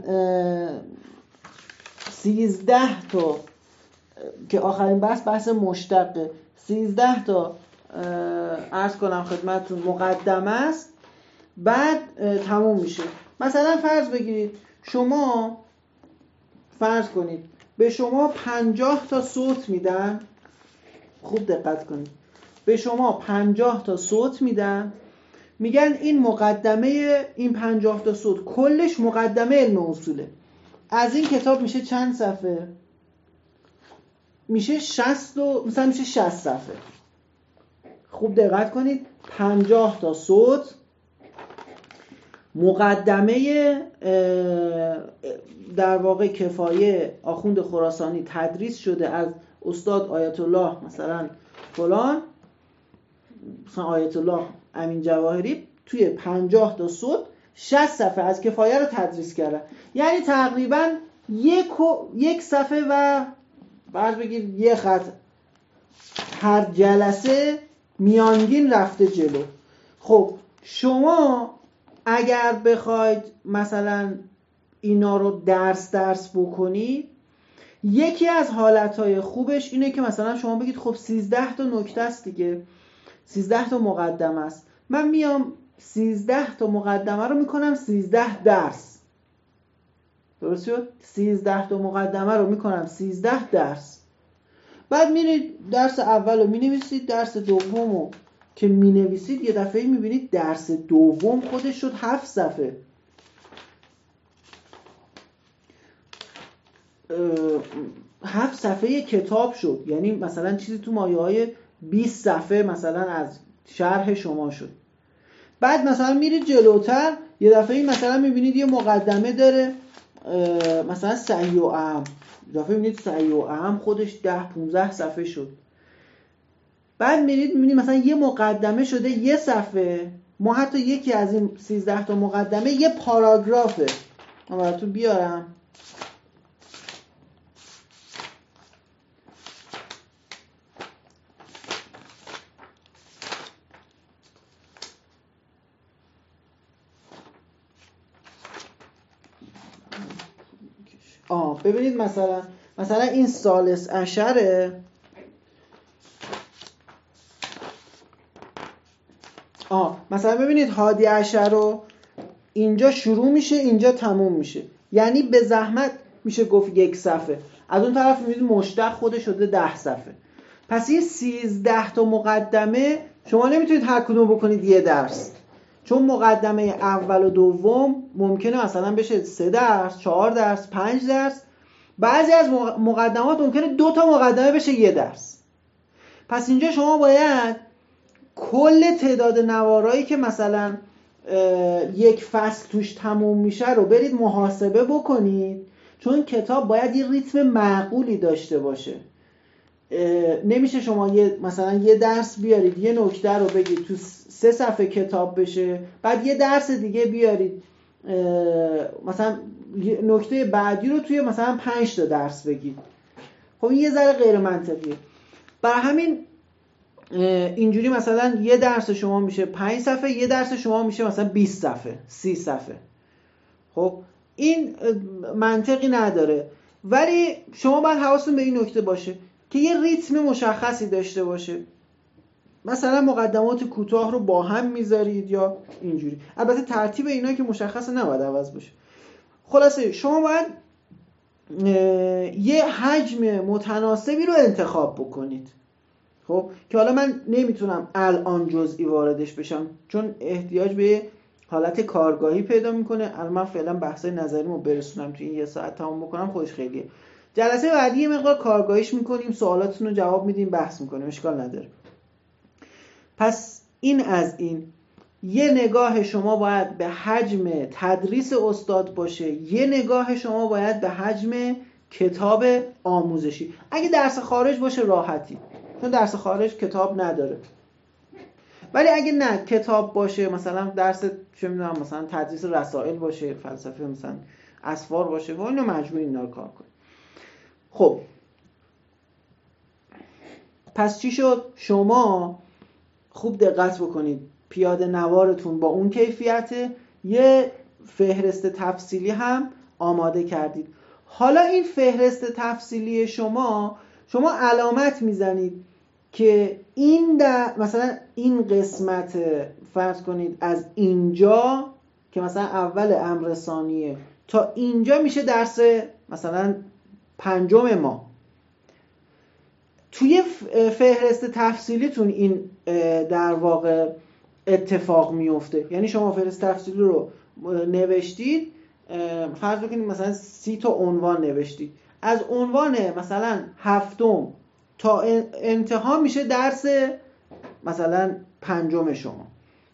سیزده تا که آخرین بحث بحث مشتقه، سیزده تا عرض کنم خدمتتون مقدمه است، بعد تموم میشه. مثلا فرض بگیرید شما فرض کنید به شما پنجاه تا صوت میدن، خوب دقت کنید، به شما پنجاه تا صوت میدن، میگن این مقدمه این پنجاه تا صوت کلش مقدمه علم اصوله. از این کتاب میشه چند صفحه؟ میشه شصت و مثلا میشه شصت صفحه. خوب دقت کنید، پنجاه تا صوت مقدمه در واقع کفایه آخوند خراسانی تدریس شده از استاد آیت الله مثلا فلان، مثلا آیت الله امین جواهری، توی پنجاه تا صوت شصت صفحه از کفایه رو تدریس کرده. یعنی تقریبا یک, یک صفحه و فرض بگیر یک خط هر جلسه میانگین رفته جلو. خب شما اگر بخواید مثلا اینا رو درس درس بکنید، یکی از حالتهای خوبش اینه که مثلا شما بگید خب سیزده تا نکته است دیگه، سیزده تا مقدمه است، من میام سیزده تا مقدمه رو میکنم سیزده درس. درست شد؟ سیزده تا مقدمه رو میکنم سیزده درس. بعد میرید درس اول رو مینویسید، درس دوم رو که مینویسید یه دفعه میبینید درس دوم خودش شد هفت صفحه. هفت صفحه کتاب شد، یعنی مثلا چیزی تو مایه های بیست صفحه مثلا از شرح شما شد. بعد مثلا میرید جلوتر یه دفعه مثلا میبینید یه مقدمه داره مثلا صحیح و اهم، یه دفعه میبینید صحیح و اهم خودش ده پونزده صفحه شد. بعد میرید میبینید مثلا یه مقدمه شده یه صفحه، ما حتی یکی از این سیزده تا مقدمه یه پاراگرافه. من براتون بیارم آه ببینید مثلا مثلا این ثالث عشره، آه مثلا ببینید هادی عشر رو اینجا شروع میشه اینجا تموم میشه، یعنی به زحمت میشه گفت یک صفحه. از اون طرف میبینید مشتق خودش شده ده صفحه. پس این سیزده تا مقدمه شما نمیتونید هر کدوم بکنید یه درس، چون مقدمه اول و دوم ممکنه مثلا بشه سه درس، چهار درس، پنج درس. بعضی از مقدمات ممکنه دو تا مقدمه بشه یه درس. پس اینجا شما باید کل تعداد نوارایی که مثلا یک فصل توش تموم میشه رو برید محاسبه بکنید، چون کتاب باید یه ریتم معقولی داشته باشه. نمیشه شما یه مثلا یه درس بیارید یه نکته رو بگید تو سه صفحه کتاب بشه، بعد یه درس دیگه بیارید مثلا نکته بعدی رو توی مثلا پنج تا درس بگید. خب این یه ذره غیر منطقیه. برای همین اینجوری مثلا یه درس شما میشه پنج صفحه، یه درس شما میشه مثلا بیست صفحه، سی صفحه. خب این منطقی نداره، ولی شما باید حواستون به این نکته باشه که یه ریتم مشخصی داشته باشه. مثلا مقدمات کوتاه رو با هم میذارید یا اینجوری. البته ترتیب اینا که مشخصه نباید عوض بشه. خلاصه شما باید یه حجم متناسبی رو انتخاب بکنید. خب که حالا من نمیتونم الان جزئی واردش بشم چون احتیاج به حالت کارگاهی پیدا میکنه. الان من فعلا بحثای نظریمو برسونم تو این یه ساعت تمام بکنم خودش خیلیه. جلسه بعدی یه مقدار کارگاهیش میکنیم، سوالاتتون رو جواب میدیم، بحث میکنیم، اشکال نداره. پس این از این. یه نگاه شما باید به حجم تدریس استاد باشه، یه نگاه شما باید به حجم کتاب آموزشی. اگه درس خارج باشه راحتی، چون درس خارج کتاب نداره، ولی اگه نه کتاب باشه، مثلا درس چه میدونم مثلا تدریس رسائل باشه، فلسفه مثلا اسفار باشه و اینو مجبورین اینا رو کار کنید. خب پس چی شد؟ شما خوب دقت بکنید، پیاده نوارتون با اون کیفیته، یه فهرست تفصیلی هم آماده کردید. حالا این فهرست تفصیلی شما شما علامت میزنید که این در مثلا این قسمت فرض کنید از اینجا که مثلا اول امر ثانیه تا اینجا میشه درس مثلا پنجم ما. توی فهرست تفصیلیتون این در واقع اتفاق میفته. یعنی شما فهرست تفصیلی رو نوشتید، فرض بکنید مثلا سی تا عنوان نوشتید، از عنوان مثلا هفتم تا انتها میشه درس مثلا پنجم شما.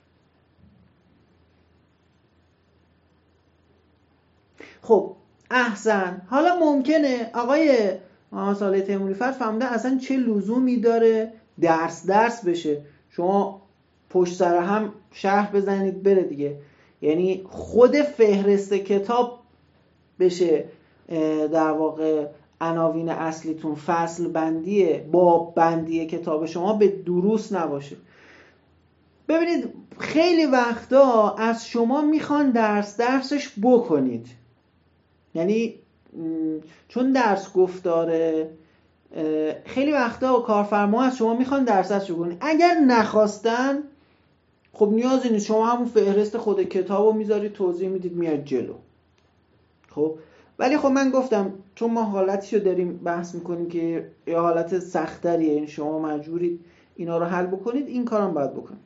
خب احسن. حالا ممکنه آقای محمد صالح تیموری فرد فهمیده اصلا چه لزومی داره درس درس بشه، شما پشت سر هم شرح بزنید بره دیگه. یعنی خود فهرست کتاب بشه در واقع عناوین اصلیتون، فصل بندی باب بندی کتاب شما به دروس نباشه. ببینید خیلی وقتا از شما میخوان درس درسش بکنید، یعنی چون درس گفتاره خیلی وقتا کارفرما از شما میخوان درس درسش بکنید. اگر نخواستن خب نیازی نیست، شما همون فهرست خود کتابو میذارید توضیح میدید میاد جلو. خب ولی خب من گفتم چون ما حالتیشو داریم بحث میکنیم که یه حالت سخت‌تریه، یعنی شما مجبورید اینا رو حل بکنید، این کارم باید بکنید.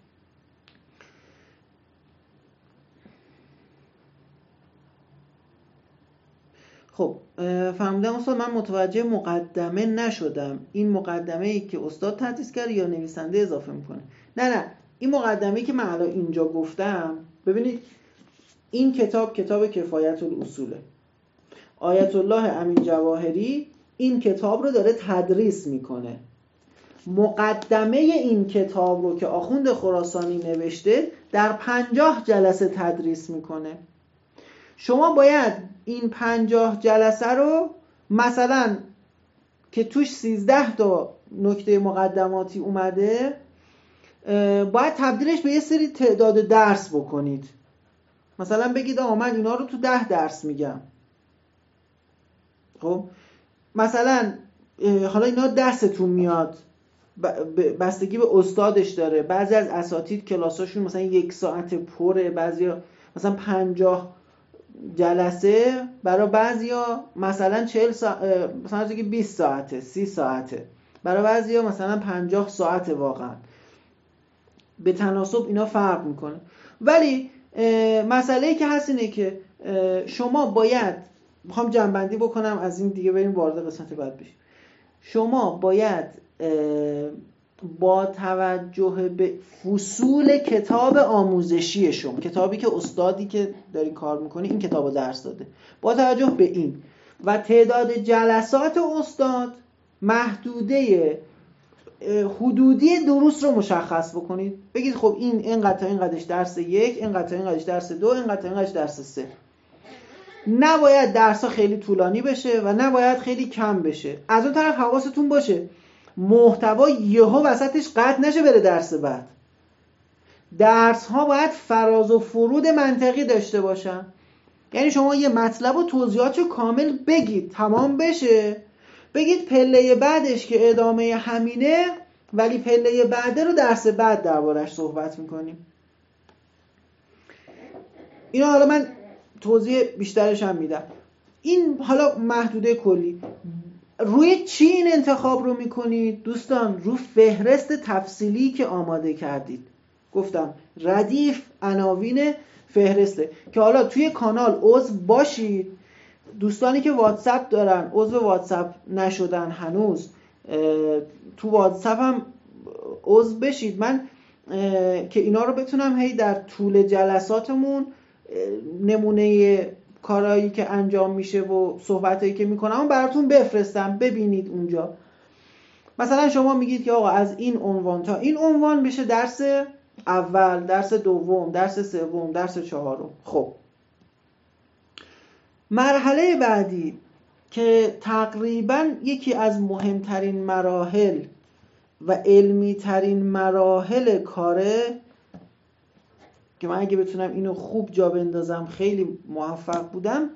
خب فهمیدم استاد، من متوجه مقدمه نشدم. این مقدمه ای که استاد تدریس کرد یا نویسنده اضافه میکنه؟ نه نه این مقدمه ای که من الان اینجا گفتم، ببینید این کتاب کتاب کفایت الاصوله. آیت الله امین جواهری این کتاب رو داره تدریس میکنه. مقدمه این کتاب رو که آخوند خراسانی نوشته در پنجاه جلسه تدریس میکنه. شما باید این پنجاه جلسه رو مثلا که توش سیزده تا نکته مقدماتی اومده باید تبدیلش به یه سری تعداد درس بکنید. مثلا بگید آقا من اینا رو تو ده درس میگم. خب مثلا حالا اینا درستون میاد، بستگی به استادش داره. بعضی از اساتید کلاساشون مثلا یک ساعت پره، بعضی مثلا پنجاه جلسه، برای بعضیا مثلا چهل ساعت، مثلا دیگه بیست ساعته، سی ساعته، برای بعضیا مثلا پنجاه ساعته. واقعا به تناسب اینا فرق میکنه. ولی مسئله‌ای که هست اینه که شما باید، میخوام جنبندی بکنم از این دیگه بریم وارد قسمت بعد بشیم. شما باید با توجه به فصول کتاب آموزشی شما، کتابی که استادی که داری کار میکنی این کتابو درس داده، با توجه به این و تعداد جلسات استاد محدوده حدودی دروس رو مشخص بکنید. بگید خب این اینقدر تا اینقدرش درس یک، اینقدر تا اینقدرش درس دو، اینقدر تا اینقدرش درس سه. نباید درس‌ها خیلی طولانی بشه و نباید خیلی کم بشه. از اون طرف حواستون باشه محتوا یهو وسطش قطع نشه بره درس بعد. درس ها باید فراز و فرود منطقی داشته باشن. یعنی شما یه مطلب و توضیحاتشو کامل بگید، تمام بشه، بگید پله بعدش که ادامه همینه ولی پله بعده رو درس بعد دربارش صحبت میکنیم. اینا حالا من توضیح بیشترش هم میدم. این حالا محدوده کلی. روی چی این انتخاب رو میکنید دوستان؟ رو فهرست تفصیلی که آماده کردید. گفتم ردیف عناوین فهرسته که حالا توی کانال عضو باشید. دوستانی که واتساپ دارن عضو واتساپ نشدن هنوز، تو واتساپ هم عضو بشید. من که اینا رو بتونم هی در طول جلساتمون نمونه کارهایی که انجام میشه و صحبتایی که میکنم براتون بفرستم ببینید اونجا. مثلا شما میگید که آقا از این عنوان تا این عنوان بشه درس اول، درس دوم، درس سوم، درس چهارم. خب مرحله بعدی که تقریبا یکی از مهمترین مراحل و علمی ترین مراحل کاره که من اگه بتونم اینو خوب جا بندازم خیلی موفق بودم،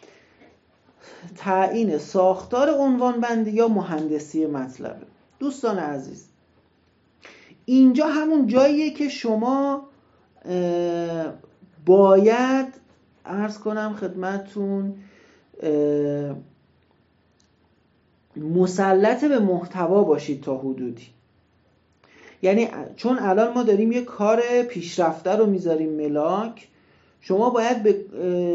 تعیین ساختار عنوان بندی یا مهندسی مطلبه. دوستان عزیز، اینجا همون جاییه که شما باید عرض کنم خدمتون مسلط به محتوا باشید تا حدودی. یعنی چون الان ما داریم یه کار پیشرفته رو میذاریم ملاک، شما باید به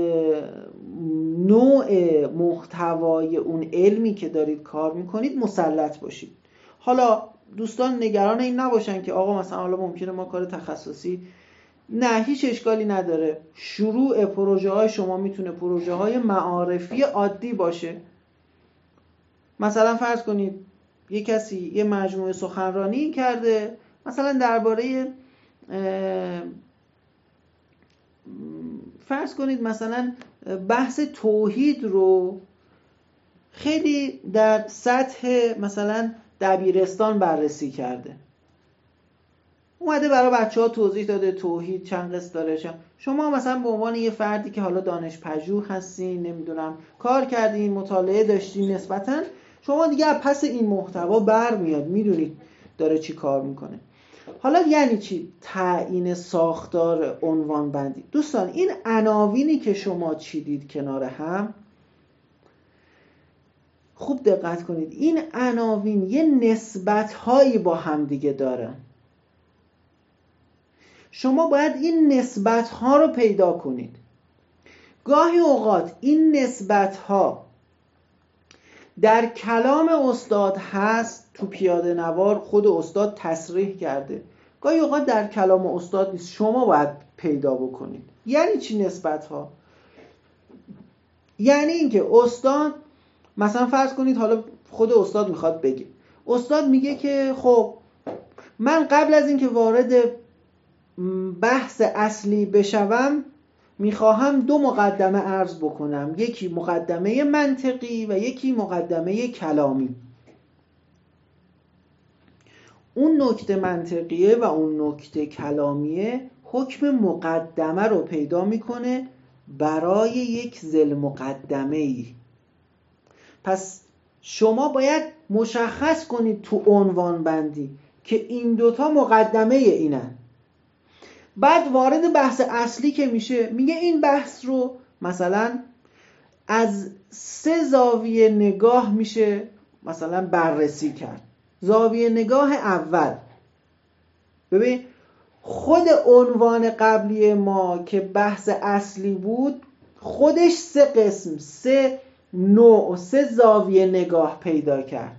نوع محتوای اون علمی که دارید کار میکنید مسلط باشید. حالا دوستان نگران این نباشن که آقا مثلا حالا ممکنه ما کار تخصصی، نه هیچ اشکالی نداره. شروع پروژه های شما میتونه پروژه های معارفی عادی باشه. مثلا فرض کنید یه کسی یه مجموعه سخنرانی کرده مثلا درباره فرض کنید مثلا بحث توحید رو خیلی در سطح مثلا دبیرستان بررسی کرده، اومده برای بچه ها توضیح داده توحید چند قسم داره. شما مثلا به عنوان یه فردی که حالا دانش پژوه هستین، نمیدونم کار کردین، مطالعه داشتین نسبتاً، شما دیگه پس این محتوا برمیاد، میدونید داره چی کار میکنه. حالا یعنی چی تعیین ساختار عنوان بندی؟ دوستان این عناوینی که شما چیدید کنار هم، خوب دقت کنید، این عناوین یه نسبت‌هایی با هم دیگه دارن. شما باید این نسبت‌ها رو پیدا کنید. گاهی اوقات این نسبت‌ها در کلام استاد هست، تو پیاده نوار خود استاد تصریح کرده، گاهی اوقات در کلام استاد نیست، شما باید پیدا بکنید. یعنی چی نسبت‌ها؟ یعنی اینکه استاد مثلا فرض کنید حالا خود استاد میخواد بگه، استاد میگه که خب من قبل از اینکه وارد بحث اصلی بشوم میخواهم دو مقدمه عرض بکنم، یکی مقدمه منطقی و یکی مقدمه کلامی. اون نکته منطقیه و اون نکته کلامیه حکم مقدمه رو پیدا میکنه برای یک ذیل مقدمه ای. پس شما باید مشخص کنید تو عنوان بندی که این دوتا مقدمه اینن. بعد وارد بحث اصلی که میشه، میگه این بحث رو مثلا از سه زاویه نگاه میشه مثلا بررسی کرد. زاویه نگاه اول، ببین خود عنوان قبلی ما که بحث اصلی بود خودش سه قسم، سه نوع، سه زاویه نگاه پیدا کرد.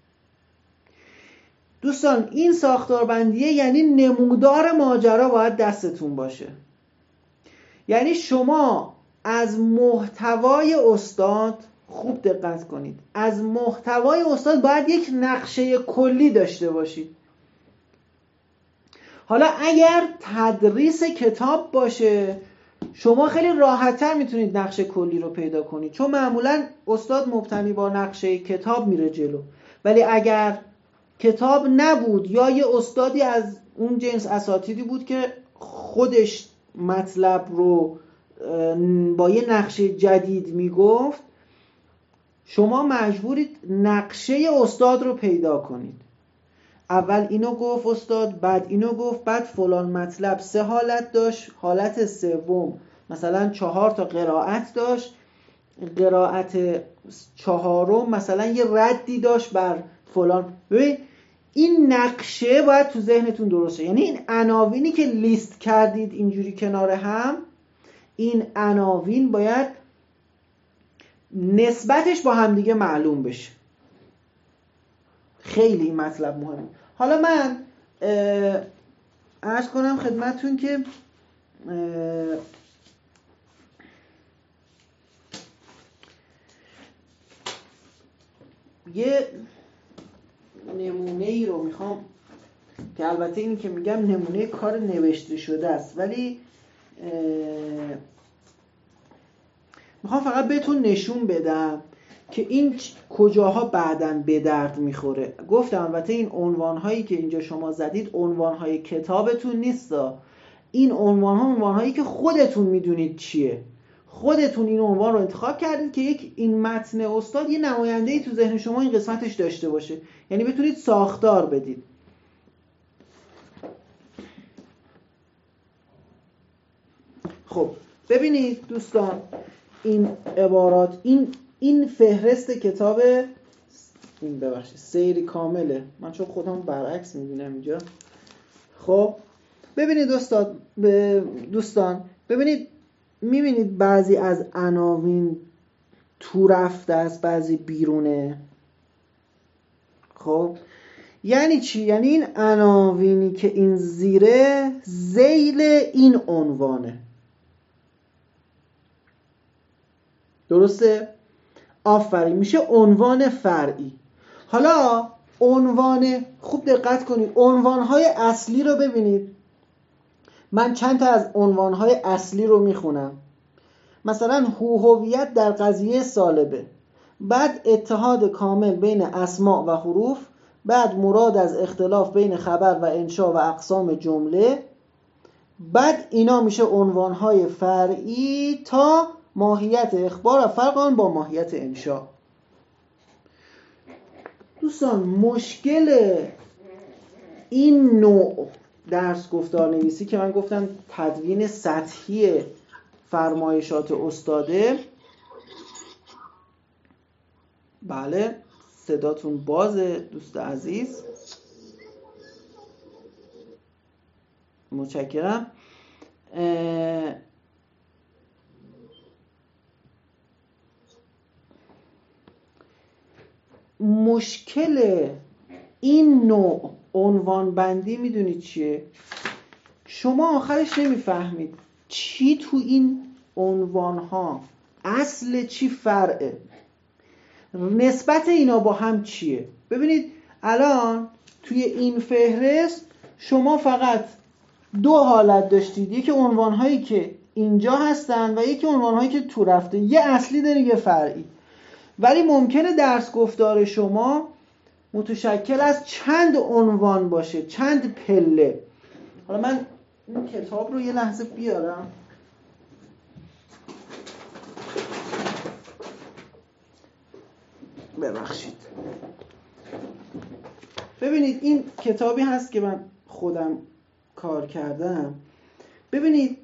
دوستان این ساختاربندیه یعنی نمودار ماجرا باید دستتون باشه. یعنی شما از محتوای استاد خوب دقت کنید، از محتوای استاد باید یک نقشه کلی داشته باشید. حالا اگر تدریس کتاب باشه شما خیلی راحت‌تر میتونید نقشه کلی رو پیدا کنید، چون معمولا استاد مبتنی با نقشه کتاب میره جلو. ولی اگر کتاب نبود یا یه استادی از اون جنس اساتیدی بود که خودش مطلب رو با یه نقشه جدید میگفت، شما مجبورید نقشه استاد رو پیدا کنید. اول اینو گفت استاد، بعد اینو گفت، بعد فلان مطلب سه حالت داشت، حالت سوم مثلا چهار تا قرائت داشت، قرائت چهارم مثلا یه ردی داشت بر فلان. ببین این نقشه باید تو ذهنتون درسته. یعنی این عناوینی که لیست کردید اینجوری کنار هم، این عناوین باید نسبتش با همدیگه معلوم بشه. خیلی این مطلب مهمه. حالا من عرض کنم خدمتون که یه نمونه ای رو میخوام که البته اینی که میگم نمونه کار نوشته شده است، ولی میخوام فقط بهتون نشون بدم که این کجاها بعداً به درد میخوره. گفتم البته این عنوانهایی که اینجا شما زدید عنوانهای کتابتون نیستا، این عنوانها عنوانهایی که خودتون میدونید چیه، خودتون این عنوان رو انتخاب کردید که یک این متن استاد یه نماینده‌ای تو ذهن شما این قسمتش داشته باشه، یعنی بتونید ساختار بدید. خب ببینید دوستان، این عبارات، این این فهرست کتاب، این ببخشید سیر کامله، من چون خودم برعکس میبینم اینجا. خب ببینید دوستان دوستان ببینید، میبینید بعضی از عناوین تو رفته است، بعضی بیرونه. خب یعنی چی؟ یعنی این عناوینی که این زیره ذیل این عنوانه. درسته؟ آفرین، میشه عنوان فرعی. حالا عنوان، خوب دقت کنید، عنوانهای اصلی رو ببینید. من چند تا از عنوانهای اصلی رو میخونم. مثلا هویت در قضیه سالبه، بعد اتحاد کامل بین اسماء و حروف، بعد مراد از اختلاف بین خبر و انشا و اقسام جمله، بعد اینا میشه عنوانهای فرعی تا ماهیت اخبار و فرق آن با ماهیت انشا. دوستان مشکل این نوع درس گفتار نویسی که من گفتم تدوین سطحی فرمایشات استاده، بله صداتون بازه دوست عزیز، متشکرم. مشکل این نوع عنوان بندی میدونید چیه؟ شما آخرش نمیفهمید چی تو این عنوان ها اصل چی فرعه، نسبت اینا با هم چیه. ببینید الان توی این فهرست شما فقط دو حالت داشتید، یکی عنوان هایی که اینجا هستن و یکی عنوان هایی که تو رفته، یه اصلی داره یه فرعی. ولی ممکنه درس گفتار شما متشکل از چند عنوان باشه، چند پله. حالا من این کتاب رو یه لحظه بیارم. ببخشید. ببینید این کتابی هست که من خودم کار کردم. ببینید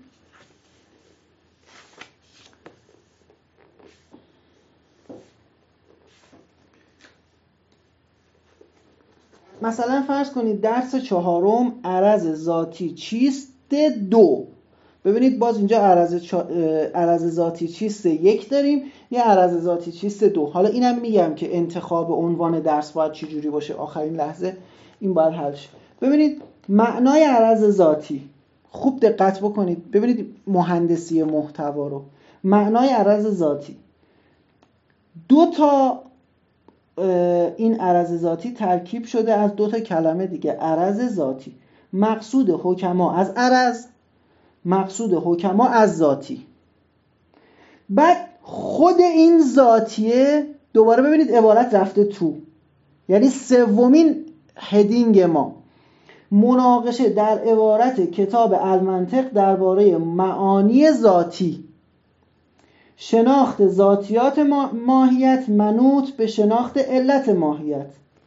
مثلا فرض کنید درس چهارم عرض ذاتی چیست دو. ببینید باز اینجا عرض, چا... عرض ذاتی چیست یک داریم، یه عرض ذاتی چیست دو. حالا اینم میگم که انتخاب عنوان درس باید چی جوری باشه، آخرین لحظه این باید حل شه. ببینید معنای عرض ذاتی، خوب دقت بکنید، ببینید مهندسی محتوا رو. معنای عرض ذاتی، دو تا این عرض ذاتی ترکیب شده از دو تا کلمه دیگه، عرض ذاتی. مقصود حکما از عرض، مقصود حکما از ذاتی. بعد خود این ذاتیه دوباره ببینید عبارت رفته تو، یعنی سومین هدینگ ما مناقشه در عبارت کتاب المنطق درباره معانی ذاتی، شناخت ذاتیات ماهیت منوط به شناخت علت ماهیت.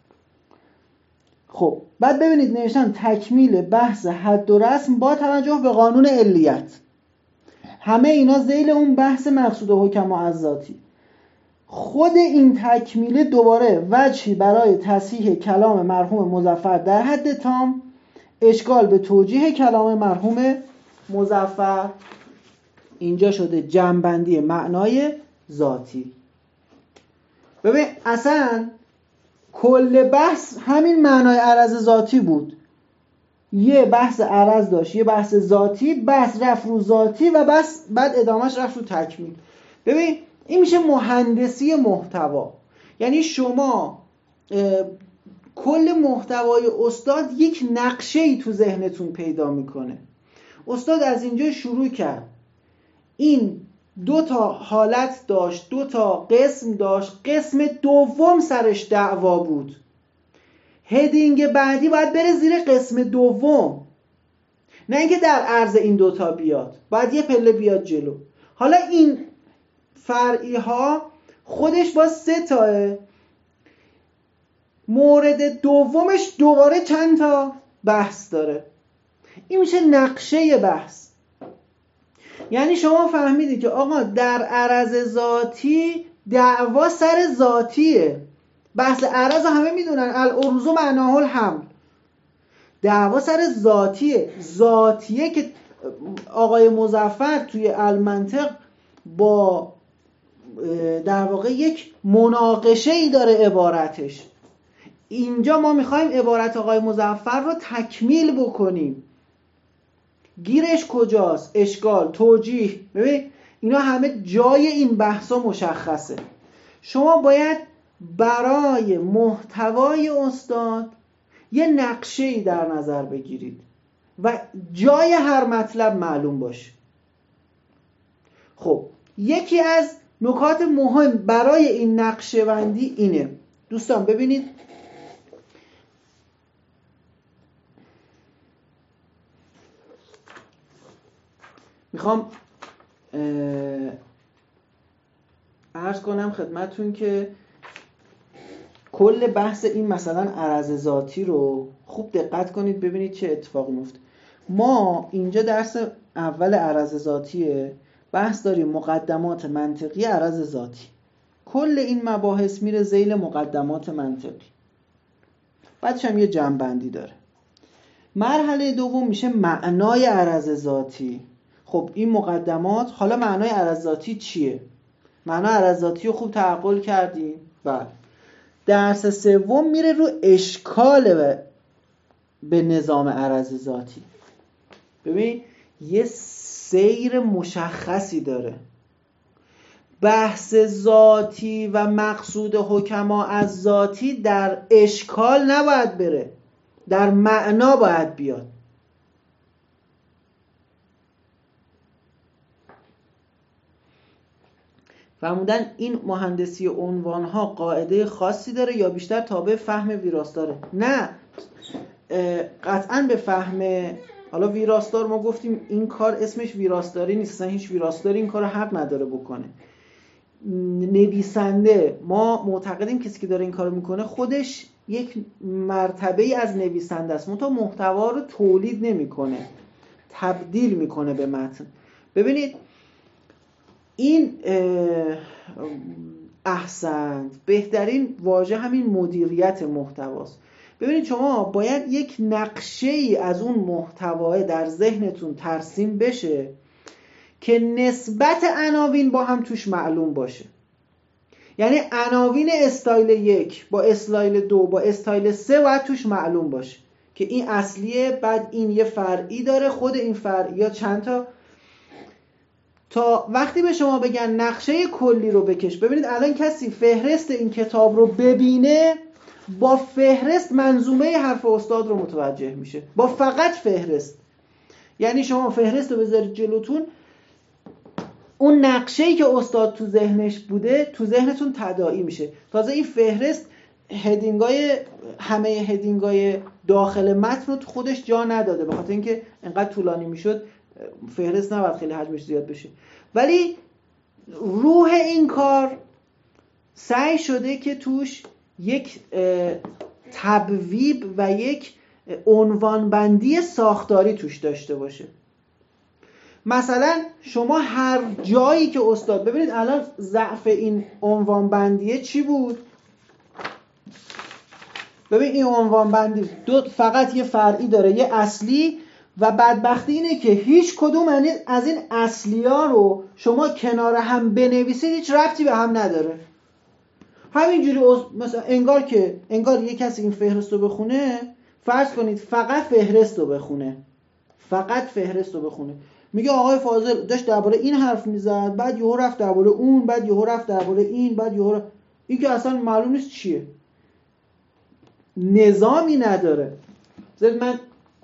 خب بعد ببینید نوشتن تکمیل بحث حد و رسم با توجه به قانون علیت. همه اینا ذیل اون بحث مقصود حکما از ذاتی. خود این تکمیله دوباره وجهی برای تصحیح کلام مرحوم مظفر در حد تام، اشکال به توجیه کلام مرحوم مظفر. اینجا شده جمع‌بندی معنای ذاتی. ببین اصلا کل بحث همین معنای عرض ذاتی بود. یه بحث عرض داشت، یه بحث ذاتی، بحث رفت رو ذاتی و بحث بعد ادامهش رفت رو تکمیل. ببین این میشه مهندسی محتوا. یعنی شما کل محتوای استاد یک نقشه‌ای تو ذهنتون پیدا میکنه. استاد از اینجا شروع کرد، این دو تا حالت داشت، دو تا قسم داشت، قسم دوم سرش دعوا بود، هدینگ بعدی باید بره زیر قسم دوم، نه اینکه در عرض این دوتا بیاد، باید یه پله بیاد جلو. حالا این فرعی ها خودش با سه تاه، مورد دومش دوباره چند تا بحث داره. این میشه نقشه بحث. یعنی شما فهمیدی که آقا در عرض ذاتی دعوا سر ذاتیه. بحث عرض همه میدونن، العروض معناه الحمل. دعوا سر ذاتیه. ذاتیه که آقای مظفر توی المنطق با در واقع یک مناقشه ای داره عبارتش. اینجا ما میخوایم عبارت آقای مظفر رو تکمیل بکنیم. گیرش کجاست؟ اشکال، توجیه، ببین اینا همه جای این بحثا مشخصه. شما باید برای محتوای استاد یه نقشه‌ای در نظر بگیرید و جای هر مطلب معلوم باشه. خب یکی از نکات مهم برای این نقشه بندی اینه. دوستان ببینید، میخوام عرض کنم خدمتون که کل بحث این مثلا عرض ذاتی رو خوب دقت کنید ببینید چه اتفاقی میفته. ما اینجا درس اول عرض ذاتیه، بحث داریم مقدمات منطقی عرض ذاتی. کل این مباحث میره ذیل مقدمات منطقی، بعدش هم یه جنبندی داره. مرحله دوم میشه معنای عرض ذاتی. خب این مقدمات، حالا معنای عرض ذاتی چیه؟ معنای عرض ذاتی رو خوب تعقل کردیم؟ بله. درس سوم میره رو اشکال به نظام عرض ذاتی. ببین یه سیر مشخصی داره. بحث ذاتی و مقصود حکما از ذاتی در اشکال نباید بره، در معنا باید بیاد. فرمودن این مهندسی عنوانها قاعده خاصی داره یا بیشتر تابع فهم ویراستاره؟ نه، قطعاً به فهم. حالا ویراستار ما گفتیم این کار اسمش ویراستاری نیست، اصلا هیچ ویراستاری این کار حق نداره بکنه. نویسنده، ما معتقدیم کسی که داره این کارو میکنه خودش یک مرتبه از نویسنده است، منتها محتوا رو تولید نمیکنه، تبدیل میکنه به متن. ببینید این احسنت، بهترین واژه همین مدیریت محتواست. ببینید شما باید یک نقشه ای از اون محتوا در ذهنتون ترسیم بشه که نسبت عناوین با هم توش معلوم باشه. یعنی عناوین استایل یک با استایل دو با استایل سه باید توش معلوم باشه که این اصلیه، بعد این یه فرعی داره، خود این فرعی یا چند تا، تا وقتی به شما بگن نقشه کلی رو بکش. ببینید الان کسی فهرست این کتاب رو ببینه، با فهرست منظومه حرف استاد رو متوجه میشه، با فقط فهرست. یعنی شما فهرست رو بذارید جلوتون، اون نقشه‌ای که استاد تو ذهنش بوده تو ذهنتون تداعی میشه. تازه این فهرست هدینگای همه هدینگای داخل متن رو تو خودش جا نداده، به خاطر اینکه انقدر طولانی میشد فهرست نباید خیلی حجمش زیاد بشه. ولی روح این کار سعی شده که توش یک تبویب و یک عنوانبندی ساختاری توش داشته باشه. مثلا شما هر جایی که استاد، ببینید الان ضعف این عنوانبندیه چی بود؟ ببین این عنوانبندی دو فقط یه فرعی داره، یه اصلی، و بدبختی اینه که هیچ کدوم از این اصلی ها رو شما کنار هم بنویسید هیچ ربطی به هم نداره. همینجوری مثلا انگار که انگار یه کسی این فهرست رو بخونه، فرض کنید فقط فهرست رو بخونه، فقط فهرست رو بخونه، میگه آقای فاضل داشت درباره این حرف میزد، بعد یهو رفت درباره اون، بعد یهو رفت درباره این، بعد یهو رفت... این که اصلا معلوم نیست چیه. نظامی نداره. بذارید من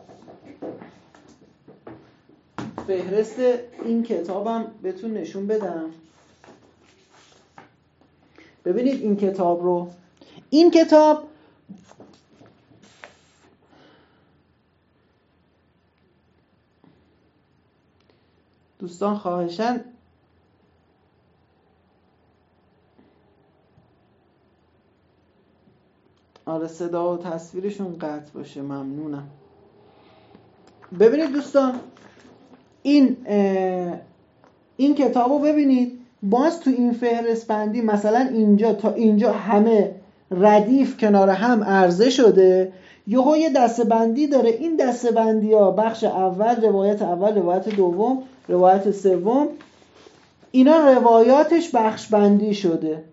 فهرست این کتابم بهتون نشون بدم. ببینید این کتاب رو، این کتاب دوستان خواهشاً آره صدا و تصویرشون قطع باشه ممنونم. ببینید دوستان این این کتابو ببینید، باز تو این فهرست بندی مثلا اینجا تا اینجا همه ردیف کنار هم عرضه شده، یهو یه دسته بندی داره. این دسته بندی ها بخش اول، روایت اول، روایت دوم، روایت سوم، اینا روایاتش بخش بندی شده.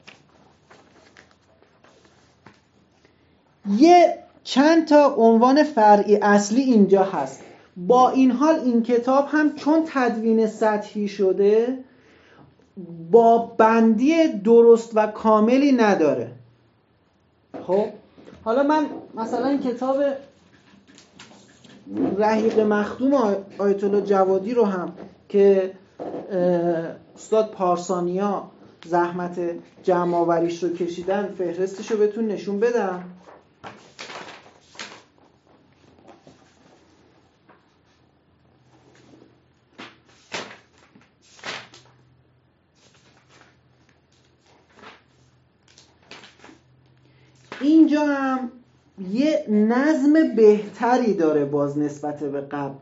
یه چند تا عنوان فرعی اصلی اینجا هست. با این حال این کتاب هم چون تدوین سطحی شده با بندی درست و کاملی نداره. خب حالا من مثلا این کتاب رحیق مختوم آیت الله جوادی رو هم که استاد پارسانیا زحمت جمع آوریش رو کشیدن، فهرستش رو بهتون نشون بدم. اینجا هم یه نظم بهتری داره باز نسبت به قبل،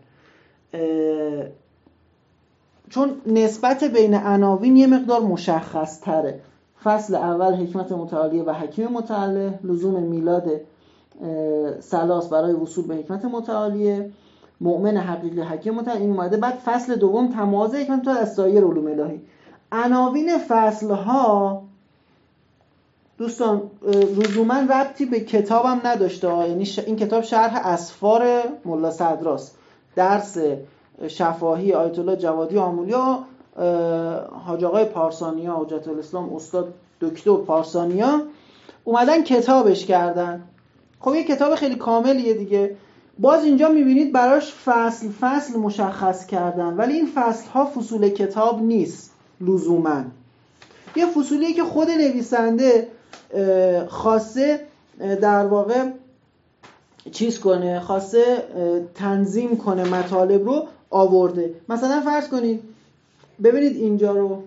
چون نسبت بین عناوین یه مقدار مشخص تره. فصل اول حکمت متعالیه و حکیم متعالیه، لزوم میلاد سلاس برای وصول به حکمت متعالیه، مؤمن حقیقی حکیم متعالیه، این اومده. بعد فصل دوم تمازه حکمت متعالیه از سایر علوم الهی. عناوین فصلها دوستان لزوما ربطی به کتابم نداشته، یعنی این کتاب شرح اسفار ملا صدراست، درس شفاهی آیت الله جوادی آمولیا، حاج آقای پارسانیا حجت الاسلام استاد دکتر پارسانیا اومدن کتابش کردن. خب یه کتاب خیلی کاملیه دیگه. باز اینجا میبینید براش فصل فصل مشخص کردن، ولی این فصل ها فصول کتاب نیست لزوما. یه فصولیه که خود نویسنده خواسته در واقع چیز کنه، خواسته تنظیم کنه مطالب رو آورده. مثلا فرض کنید ببینید اینجا رو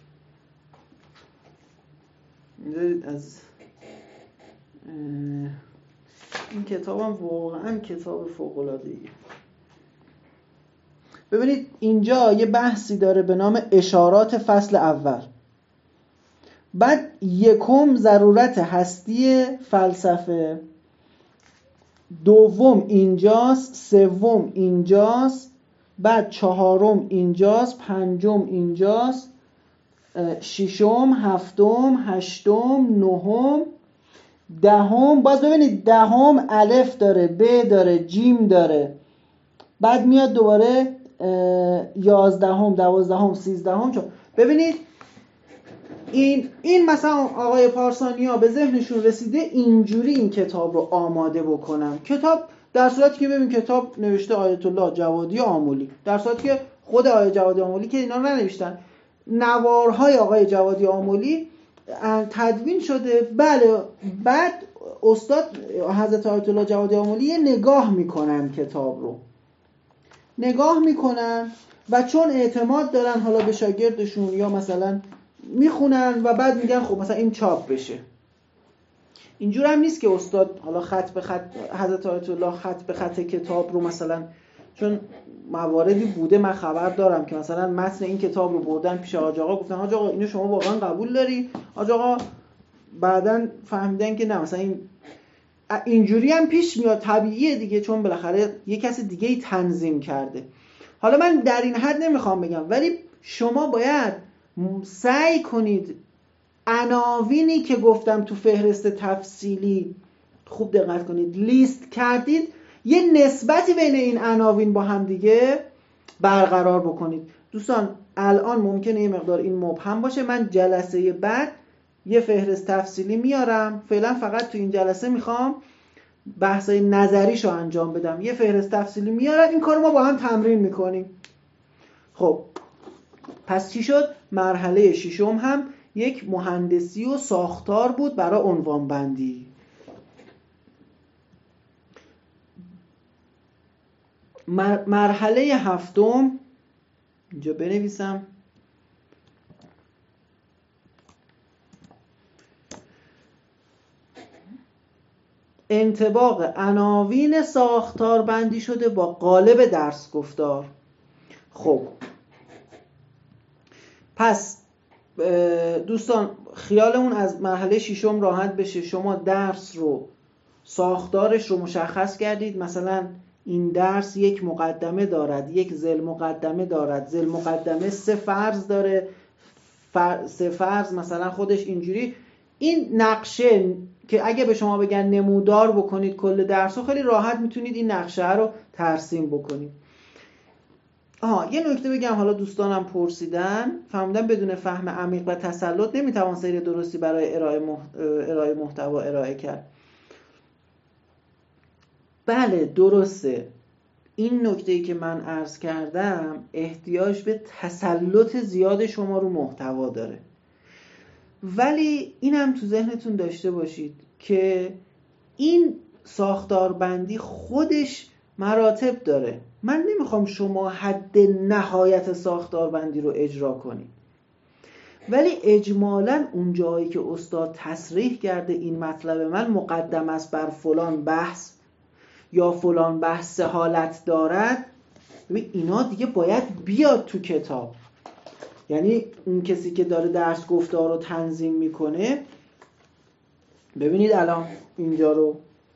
از این کتابم واقعا کتاب فوق‌العاده‌ایه. ببینید اینجا یه بحثی داره به نام اشارات فصل اول. بعد یکم ضرورت هستی فلسفه، دوم اینجاست، سوم اینجاست، بعد چهارم اینجاست، پنجم اینجاست، ششم، هفتم، هشتم، نهم، دهم. باز ببینید دهم الف داره، ب داره، جیم داره. بعد میاد دوباره یازدهم، دوازدهم، سیزدهم. چون ببینید این این مثلا آقای پارسانیا به ذهنشون رسیده اینجوری این کتاب رو آماده بکنن. کتاب در صورتی که ببین کتاب نوشته آیت الله جوادی آمولی، در صورتی که خود آقای جوادی آمولی که اینا رو ننوشتن، نوارهای آقای جوادی آمولی تدوین شده. بله بعد استاد حضرت آیت الله جوادی آمولی یه نگاه میکنن، کتاب رو نگاه میکنن و چون اعتماد دارن حالا به شاگردشون یا مثلا میخونن و بعد میگن خب مثلا این چاپ بشه. اینجور هم نیست که استاد حالا خط به خط حضرت آیت الله خط به خط کتاب رو مثلا، چون مواردی بوده من خبر دارم که مثلا متن این کتاب رو بردن پیش حاج آقا، گفتن حاج آقا اینو شما واقعا قبول داری؟ حاج آقا بعداً فهمیدن که نه مثلا این اینجوری هم پیش میاد، طبیعیه دیگه، چون بالاخره یه کسی دیگه ای تنظیم کرده. حالا من در این حد نمیخوام بگم، ولی شما باید سعی کنید عناوینی که گفتم تو فهرست تفصیلی خوب دقت کنید لیست کردید، یه نسبتی بین این عناوین با هم دیگه برقرار بکنید. دوستان الان ممکنه یه مقدار این مبهم باشه، من جلسه بعد یه فهرست تفصیلی میارم. فعلا فقط تو این جلسه میخوام بحثای نظریشو انجام بدم، یه فهرست تفصیلی میارم، این کارو ما با هم تمرین میکنیم. خب پس چی شد؟ مرحله ششم هم یک مهندسی و ساختار بود برای عنوان بندی. مرحله هفتم اینجا بنویسم، انطباق عناوین ساختار بندی شده با قالب درس گفتار. خب پس دوستان خیالمون از مرحله ششم راحت بشه. شما درس رو، ساختارش رو مشخص کردید. مثلا این درس یک مقدمه دارد، یک ذیل مقدمه دارد. ذیل مقدمه سه فرض داره، فر... سه فرض مثلا خودش اینجوری. این نقشه که اگه به شما بگن نمودار بکنید کل درس رو، خیلی راحت میتونید این نقشه رو ترسیم بکنید. آها یه نکته بگم، حالا دوستانم پرسیدن، فهمیدن بدون فهم عمیق و تسلط نمیتوان سیر درستی برای ارائه مح... ارائه محتوا ارائه کرد. بله درسته، این نکته‌ای که من عرض کردم احتیاج به تسلط زیاد شما رو محتوا داره، ولی این هم تو ذهنتون داشته باشید که این ساختاربندی خودش مراتب داره. من نمیخوام شما حد نهایت ساختاربندی رو اجرا کنید، ولی اجمالاً اون جایی که استاد تصریح کرده این مطلب من مقدم است بر فلان بحث یا فلان بحث حالت دارد، ببین اینا دیگه باید بیاد تو کتاب. یعنی اون کسی که داره درس گفتار رو تنظیم میکنه، ببینید الان اینجا رو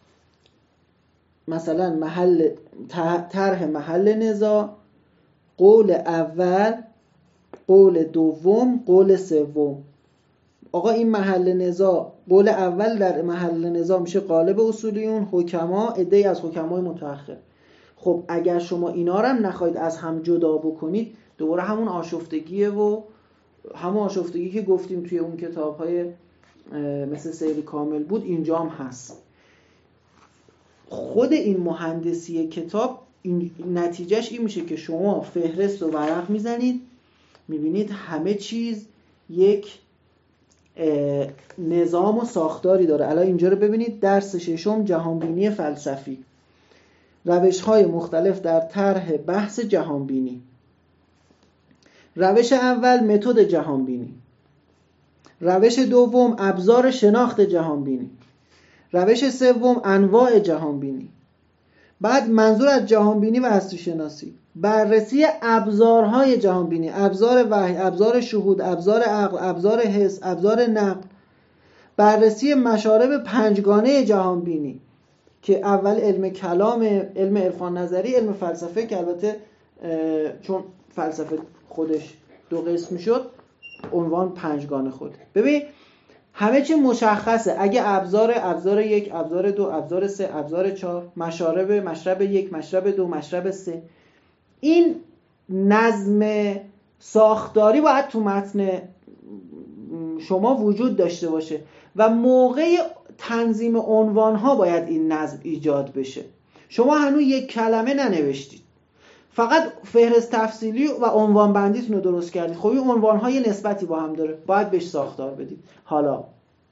مثلا محل طرح محل نزاع، قول اول، قول دوم، قول سوم. آقا این محل نزاع، قول اول در محل نزاع میشه قالب اصولیون، حکما، عده‌ای از حکمای متأخر. خب اگر شما اینا رو هم نخواهید از هم جدا بکنید، دوباره همون آشفتگیه و همون آشفتگی که گفتیم توی اون کتاب‌های مثل سیر کامل بود اینجا هم هست. خود این مهندسی کتاب این نتیجهش این میشه که شما فهرست و ورق میزنید، میبینید همه چیز یک نظام و ساختاری داره. الان اینجا رو ببینید، درس ششم جهانبینی فلسفی، روش‌های مختلف در طرح بحث جهانبینی. روش اول متد جهانبینی، روش دوم ابزار شناخت جهانبینی، روش سوم انواع جهانبینی، بعد منظور از جهانبینی و هستی شناسی، بررسی ابزارهای جهانبینی، ابزار وحی، ابزار شهود، ابزار عقل، ابزار حس، ابزار نقل، بررسی مشارب پنجگانه جهانبینی که اول علم کلام، علم عرفان نظری، علم فلسفه که البته چون فلسفه خودش دو قسم شد عنوان پنجگانه خود. ببین همه چی مشخصه. اگه ابزار ابزار یک، ابزار دو، ابزار سه، ابزار چهار، مشارب، مشرب یک، مشرب دو، مشرب سه، این نظم ساختاری باید تو متن شما وجود داشته باشه و موقع تنظیم عنوان ها باید این نظم ایجاد بشه. شما هنوز یک کلمه ننوشتید، فقط فهرست تفصیلی و عنوان بندیتون رو درست کردید. خب این عنوان ها یه نسبتی با هم داره، باید بهش ساختار بدید. حالا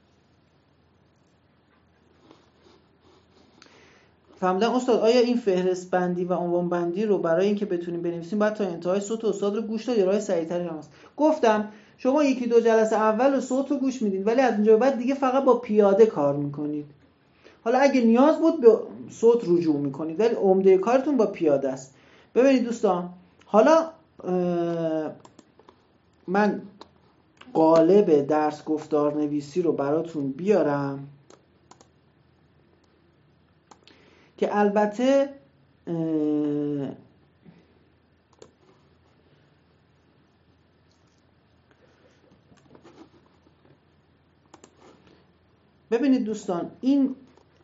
فهمیدن استاد آیا این فهرست بندی و عنوان بندی رو برای اینکه بتونیم بنویسیم باید تا انتهای صوت استاد رو گوش داد یا راه سریع‌تری هم هست؟ گفتم شما یکی دو جلسه اول صوت رو گوش میدین، ولی از اونجا بعد دیگه فقط با پیاده کار میکنید. حالا اگه نیاز بود به صوت رجوع میکنید، ولی عمده کارتون با پیاده است. ببینید دوستان، حالا من قالب درس گفتار نویسی رو براتون بیارم که البته ببینید دوستان این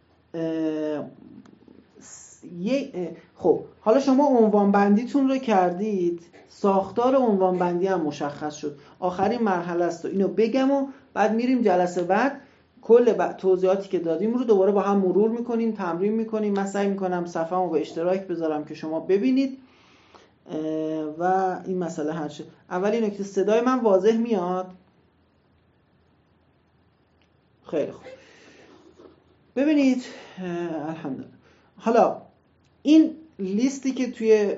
یه خب حالا شما عنوان بندیتون رو کردید، ساختار عنوان بندی هم مشخص شد، آخرین مرحله است و اینو بگم و بعد میریم جلسه بعد کل ب... توضیحاتی که دادیم رو دوباره با هم مرور میکنیم، تمرین میکنیم. من سعی میکنم صفحه‌مو به اشتراک بذارم که شما ببینید و این مسئله حل شه. اولی نکته، صدای من واضح میاد؟ خیلی خوب. ببینید الحمدلله. حالا این لیستی که توی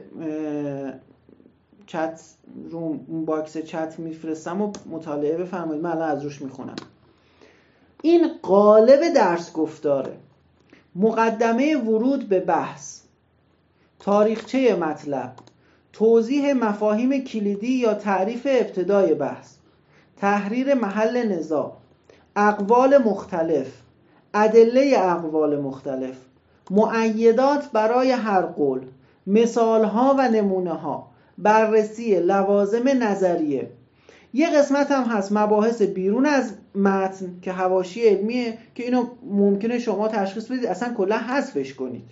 چت روم، اون باکس چت میفرستم و مطالعه بفرمایید. من الان از روش میخونم. این قالب درس گفتاره: مقدمه ورود به بحث، تاریخچه مطلب، توضیح مفاهیم کلیدی یا تعریف ابتدای بحث، تحریر محل نزاع، اقوال مختلف، ادله اقوال مختلف، مؤیدات برای هر قول، مثالها و نمونه‌ها، بررسی لوازم نظریه. یه قسمت هم هست مباحث بیرون از متن که حواشی علمیه که اینو ممکنه شما تشخیص بدید اصلا کلا حذفش کنید.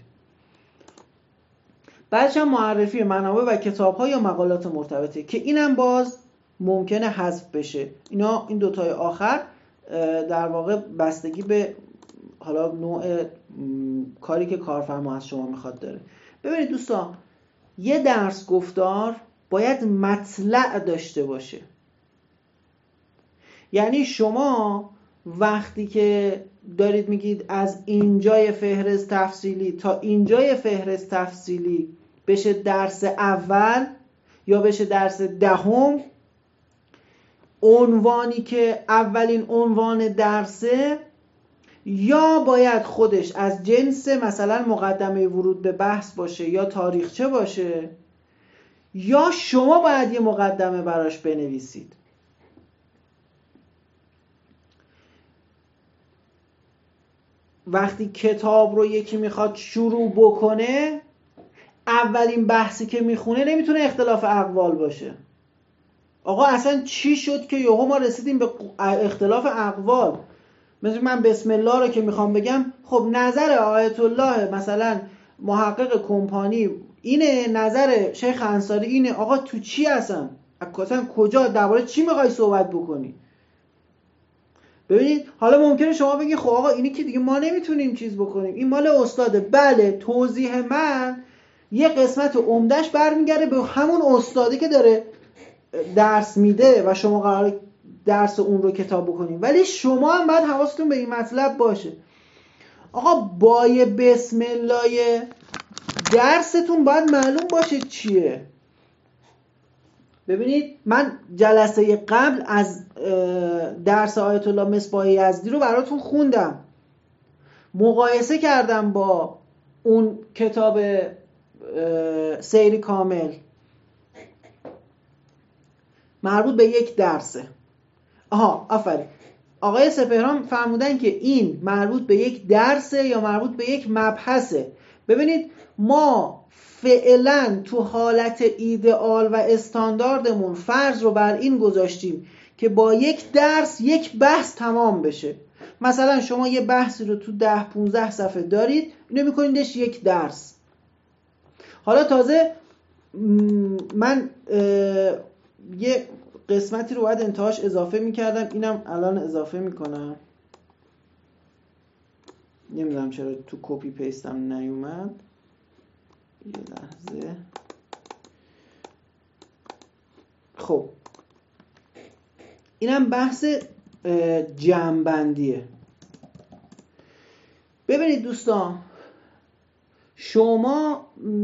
بعدش هم معرفی منابع و کتاب‌ها یا مقالات مرتبطه که اینم باز ممکنه حذف بشه. اینا این دوتای آخر در واقع بستگی به حالا نوع کاری که کارفرما از شما میخواد داره. ببینید دوستان، یه درس گفتار باید مطلع داشته باشه. یعنی شما وقتی که دارید میگید از اینجای فهرست تفصیلی تا اینجای فهرست تفصیلی بشه درس اول یا بشه درس دهم، عنوانی که اولین عنوان درسه یا باید خودش از جنس مثلا مقدمه ورود به بحث باشه یا تاریخچه باشه، یا شما باید یه مقدمه براش بنویسید. وقتی کتاب رو یکی میخواد شروع بکنه، اولین بحثی که میخونه نمیتونه اختلاف اقوال باشه. آقا اصلا چی شد که یهو ما رسیدیم به اختلاف اقوال؟ مثل من بسم الله رو که میخوام بگم، خب نظر آیت الله مثلا محقق کمپانی اینه، نظر شیخ انصاری اینه. آقا تو چی هستن؟ اصلا کجا درباره چی میخوای صحبت بکنی؟ ببینید حالا ممکنه شما بگی خب آقا اینی که دیگه ما نمیتونیم چیز بکنیم، این مال استاده. بله، توضیح من یه قسمت عمدهش برمیگرده به همون استادی که داره درس میده و شما قراره درس اون رو کتاب بکنیم، ولی شما هم باید حواستون به این مطلب باشه. آقا با یه بسم الله درستون باید معلوم باشه چیه. ببینید من جلسه قبل از درس آیت الله مصباح یزدی رو براتون خوندم، مقایسه کردم با اون کتاب سیر کامل، مربوط به یک درسه. آها آفرین، آقای سپهران فرمودن که این مربوط به یک درسه یا مربوط به یک مبحثه. ببینید ما فعلا تو حالت ایدئال و استانداردمون فرض رو بر این گذاشتیم که با یک درس یک بحث تمام بشه. مثلا شما یه بحثی رو تو ده پونزده صفحه دارید، اینو میکنیدش یک درس. حالا تازه من یه قسمتی رو باید انتهاش اضافه میکردم، اینم الان اضافه میکنم. نمیدونم چرا تو کپی پیستم نیومد، یه لحظه. خب اینم بحث جمع‌بندیه. ببینید دوستان، شما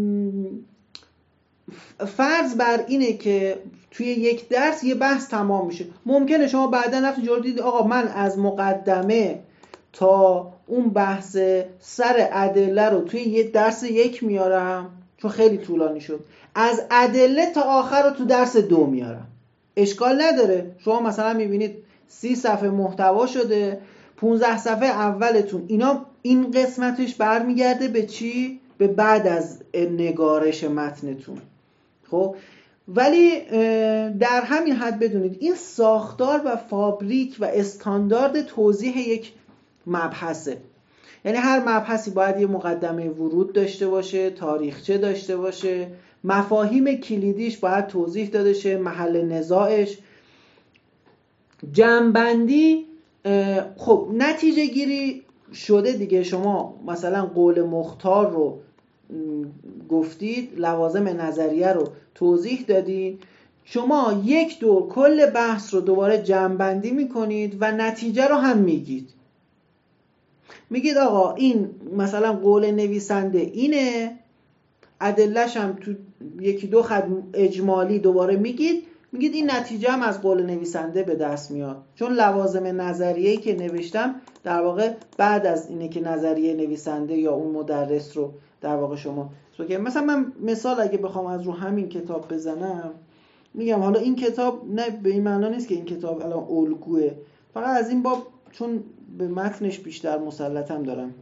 فرض بر اینه که توی یک درس یه بحث تمام میشه. ممکنه شما بعدا رفتید جلو دیدید آقا من از مقدمه تا اون بحث سر ادله رو توی یه درس یک میارم چون خیلی طولانی شد، از ادله تا آخر رو تو درس دو میارم. اشکال نداره. شما مثلا میبینید سی صفحه محتوا شده، پونزده صفحه اولتون اینا، این قسمتش برمیگرده به چی؟ به بعد از نگارش متنتون. خب ولی در همین حد بدونید این ساختار و فابریک و استاندارد توضیح یک مبحثه. یعنی هر مبحثی باید یه مقدمه ورود داشته باشه، تاریخچه داشته باشه، مفاهیم کلیدیش باید توضیح داده شه، محل نزاعش. جمع‌بندی خب نتیجه گیری شده دیگه. شما مثلا قول مختار رو گفتید، لوازم نظریه رو توضیح دادید، شما یک دور کل بحث رو دوباره جمع‌بندی میکنید و نتیجه رو هم میگید. میگید آقا این مثلا قول نویسنده اینه، ادله‌ش هم تو یکی دو خط اجمالی دوباره میگید، میگید این نتیجه هم از قول نویسنده به دست میاد، چون لوازم نظریه‌ای که نوشتم در واقع بعد از اینه که نظریه نویسنده یا اون مدرس رو در واقع شما که مثلا من مثال اگه بخوام از رو همین کتاب بزنم، میگم حالا این کتاب نه به این معنا نیست که این کتاب الان الگوه، فقط از این باب چون به متنش بیشتر مسلطم دارم.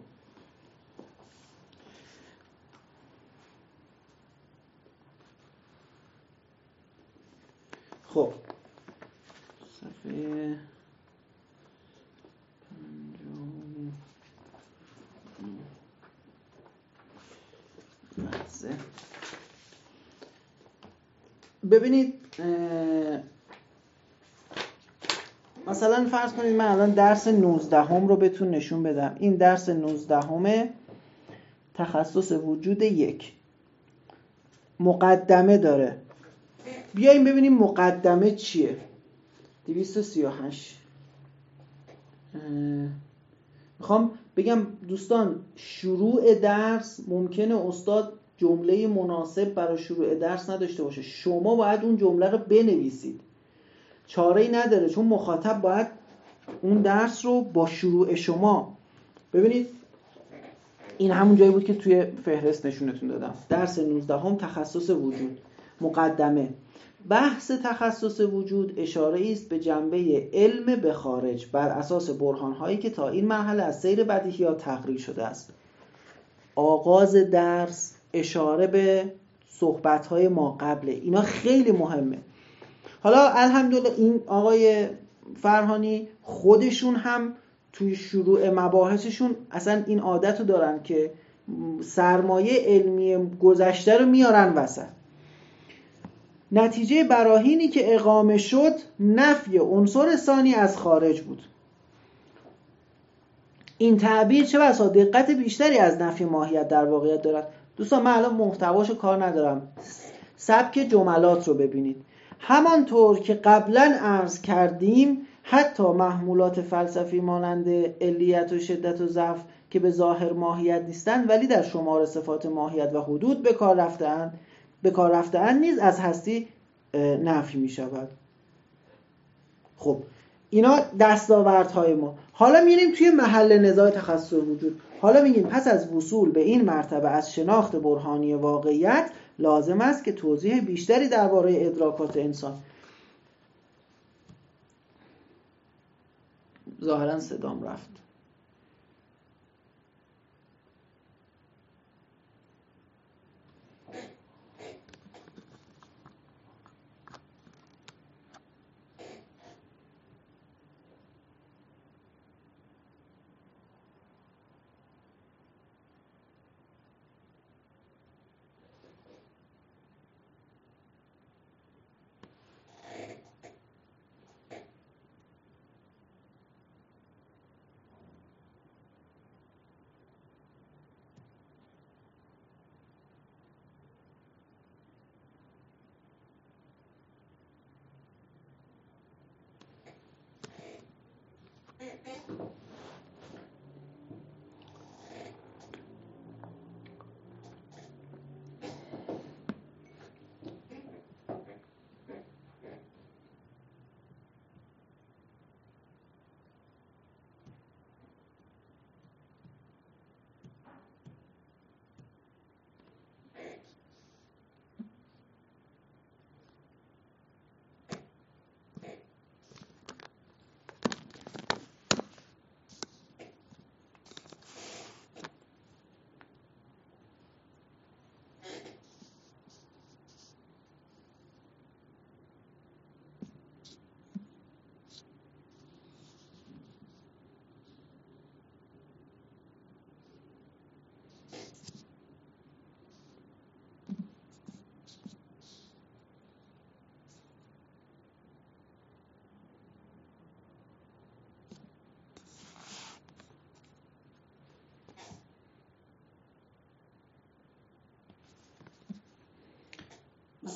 خب صفحه پنجاه. ببینید مثلا فرض کنید من الان درس نوزدهم رو بهتون نشون بدم. این درس نوزدهم تخصص وجود یک مقدمه داره. بیاییم ببینیم مقدمه چیه. دویست و سی و هشت. میخوام بگم دوستان شروع درس ممکنه استاد جمله مناسب برای شروع درس نداشته باشه، شما باید اون جمله رو بنویسید، چاره‌ای نداره، چون مخاطب باید اون درس رو با شروع شما. ببینید این همون جایی بود که توی فهرست نشونتون دادم. درس نوزدهم تخصص وجود مقدمه. بحث تخصص وجود اشاره است به جنبه علم به خارج بر اساس برهان‌هایی که تا این مرحله از سیر بدیهیات تقریر شده است. آغاز درس اشاره به صحبت‌های ما قبله، اینا خیلی مهمه. حالا الحمدلله این آقای فرهانی خودشون هم توی شروع مباحثشون اصلا این عادت رو دارن که سرمایه علمی گذشته رو میارن وسط. نتیجه براهینی که اقامه شد نفی عنصر ثانی از خارج بود. این تعبیر چه بسا دقت بیشتری از نفی ماهیت در واقعیت دارد. دوستان من الان محتواشو کار ندارم، سبک جملات رو ببینید. همانطور که قبلا عرض کردیم حتی محمولات فلسفی مانند علیت و شدت و ضعف که به ظاهر ماهیت نیستند ولی در شمار صفات ماهیت و حدود به کار رفته‌اند به کار رفته‌اند نیز از هستی نفی می شود. خب اینا دستاوردهای ما. حالا میریم توی محل نزاع تخصص وجود. حالا میگیم پس از وصول به این مرتبه از شناخت برهانی واقعیت لازم است که توضیح بیشتری درباره ادراکات انسان. ظاهرا صدام رفت.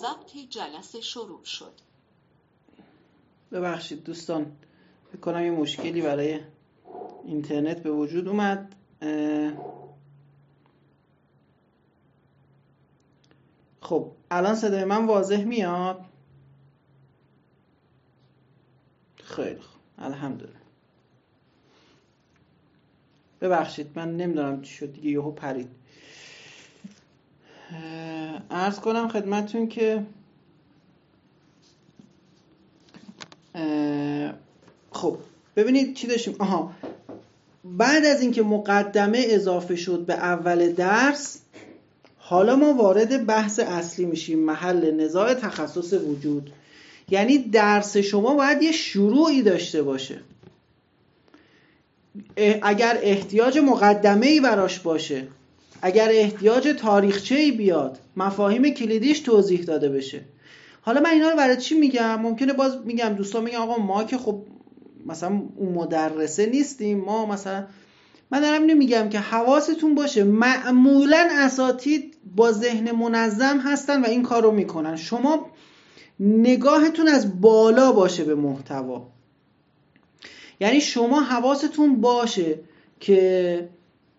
ضبط جلسه شروع شد. ببخشید دوستان، فکر کنم یه مشکلی برای اینترنت به وجود اومد. خب الان صدای من واضح میاد؟ خیلی خوب، الحمدلله. ببخشید من نمیدونم چی شد دیگه، یهو پرید. عرض کنم خدمتتون که خب ببینید چی داشتیم. آها بعد از اینکه مقدمه اضافه شد به اول درس، حالا ما وارد بحث اصلی میشیم، محل نزاع تخصص وجود. یعنی درس شما باید یه شروعی داشته باشه. اگر احتیاج مقدمه‌ای براش باشه، اگر احتیاج تاریخچه‌ای بیاد، مفاهیم کلیدیش توضیح داده بشه. حالا من اینا رو برای چی میگم؟ ممکنه باز میگم دوستان میگن آقا ما که خب مثلا اون مدرسه نیستیم، ما مثلا من دارم اینو میگم که حواستون باشه معمولا اساتید با ذهن منظم هستن و این کار رو میکنن. شما نگاهتون از بالا باشه به محتوا. یعنی شما حواستون باشه که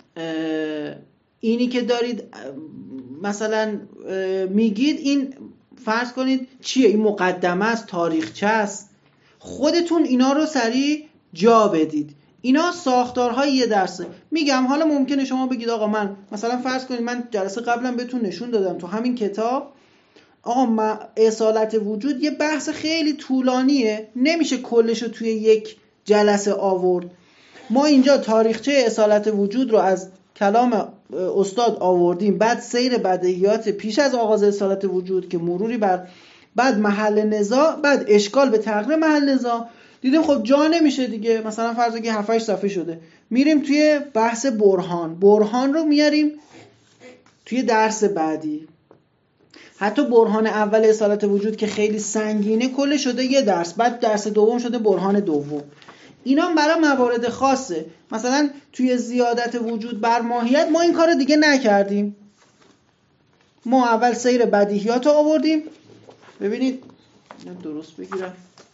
اینی که دارید مثلا میگید این فرض کنید چیه، این مقدمه است، تاریخچه است، خودتون اینا رو سریع جا بدید. اینا ساختارهای یه درسه. میگم حالا ممکنه شما بگید آقا من مثلا فرض کنید من جلسه قبلا بهتون نشون دادم تو همین کتاب آقا اصالت وجود یه بحث خیلی طولانیه، نمیشه کلشو توی یک جلسه آورد. ما اینجا تاریخچه اصالت وجود رو از کلام استاد آوردیم، بعد سیر بدیهیات پیش از آغاز اصالت وجود که مروری بر، بعد محل نزاع، بعد اشکال به تغییر محل نزاع. دیدیم خب جا نمیشه دیگه، مثلا فرض کنید هفت هشت صفحه شده، میریم توی بحث برهان. برهان رو میاریم توی درس بعدی. حتی برهان اول اصالت وجود که خیلی سنگینه کل شده یه درس، بعد درس دوم شده برهان دوم. اینا هم برای موارد خاصه. مثلا توی زیادت وجود بر ماهیت ما این کار دیگه نکردیم. ما اول سیر بدیهیات رو آوردیم. ببینید درست بگیرم،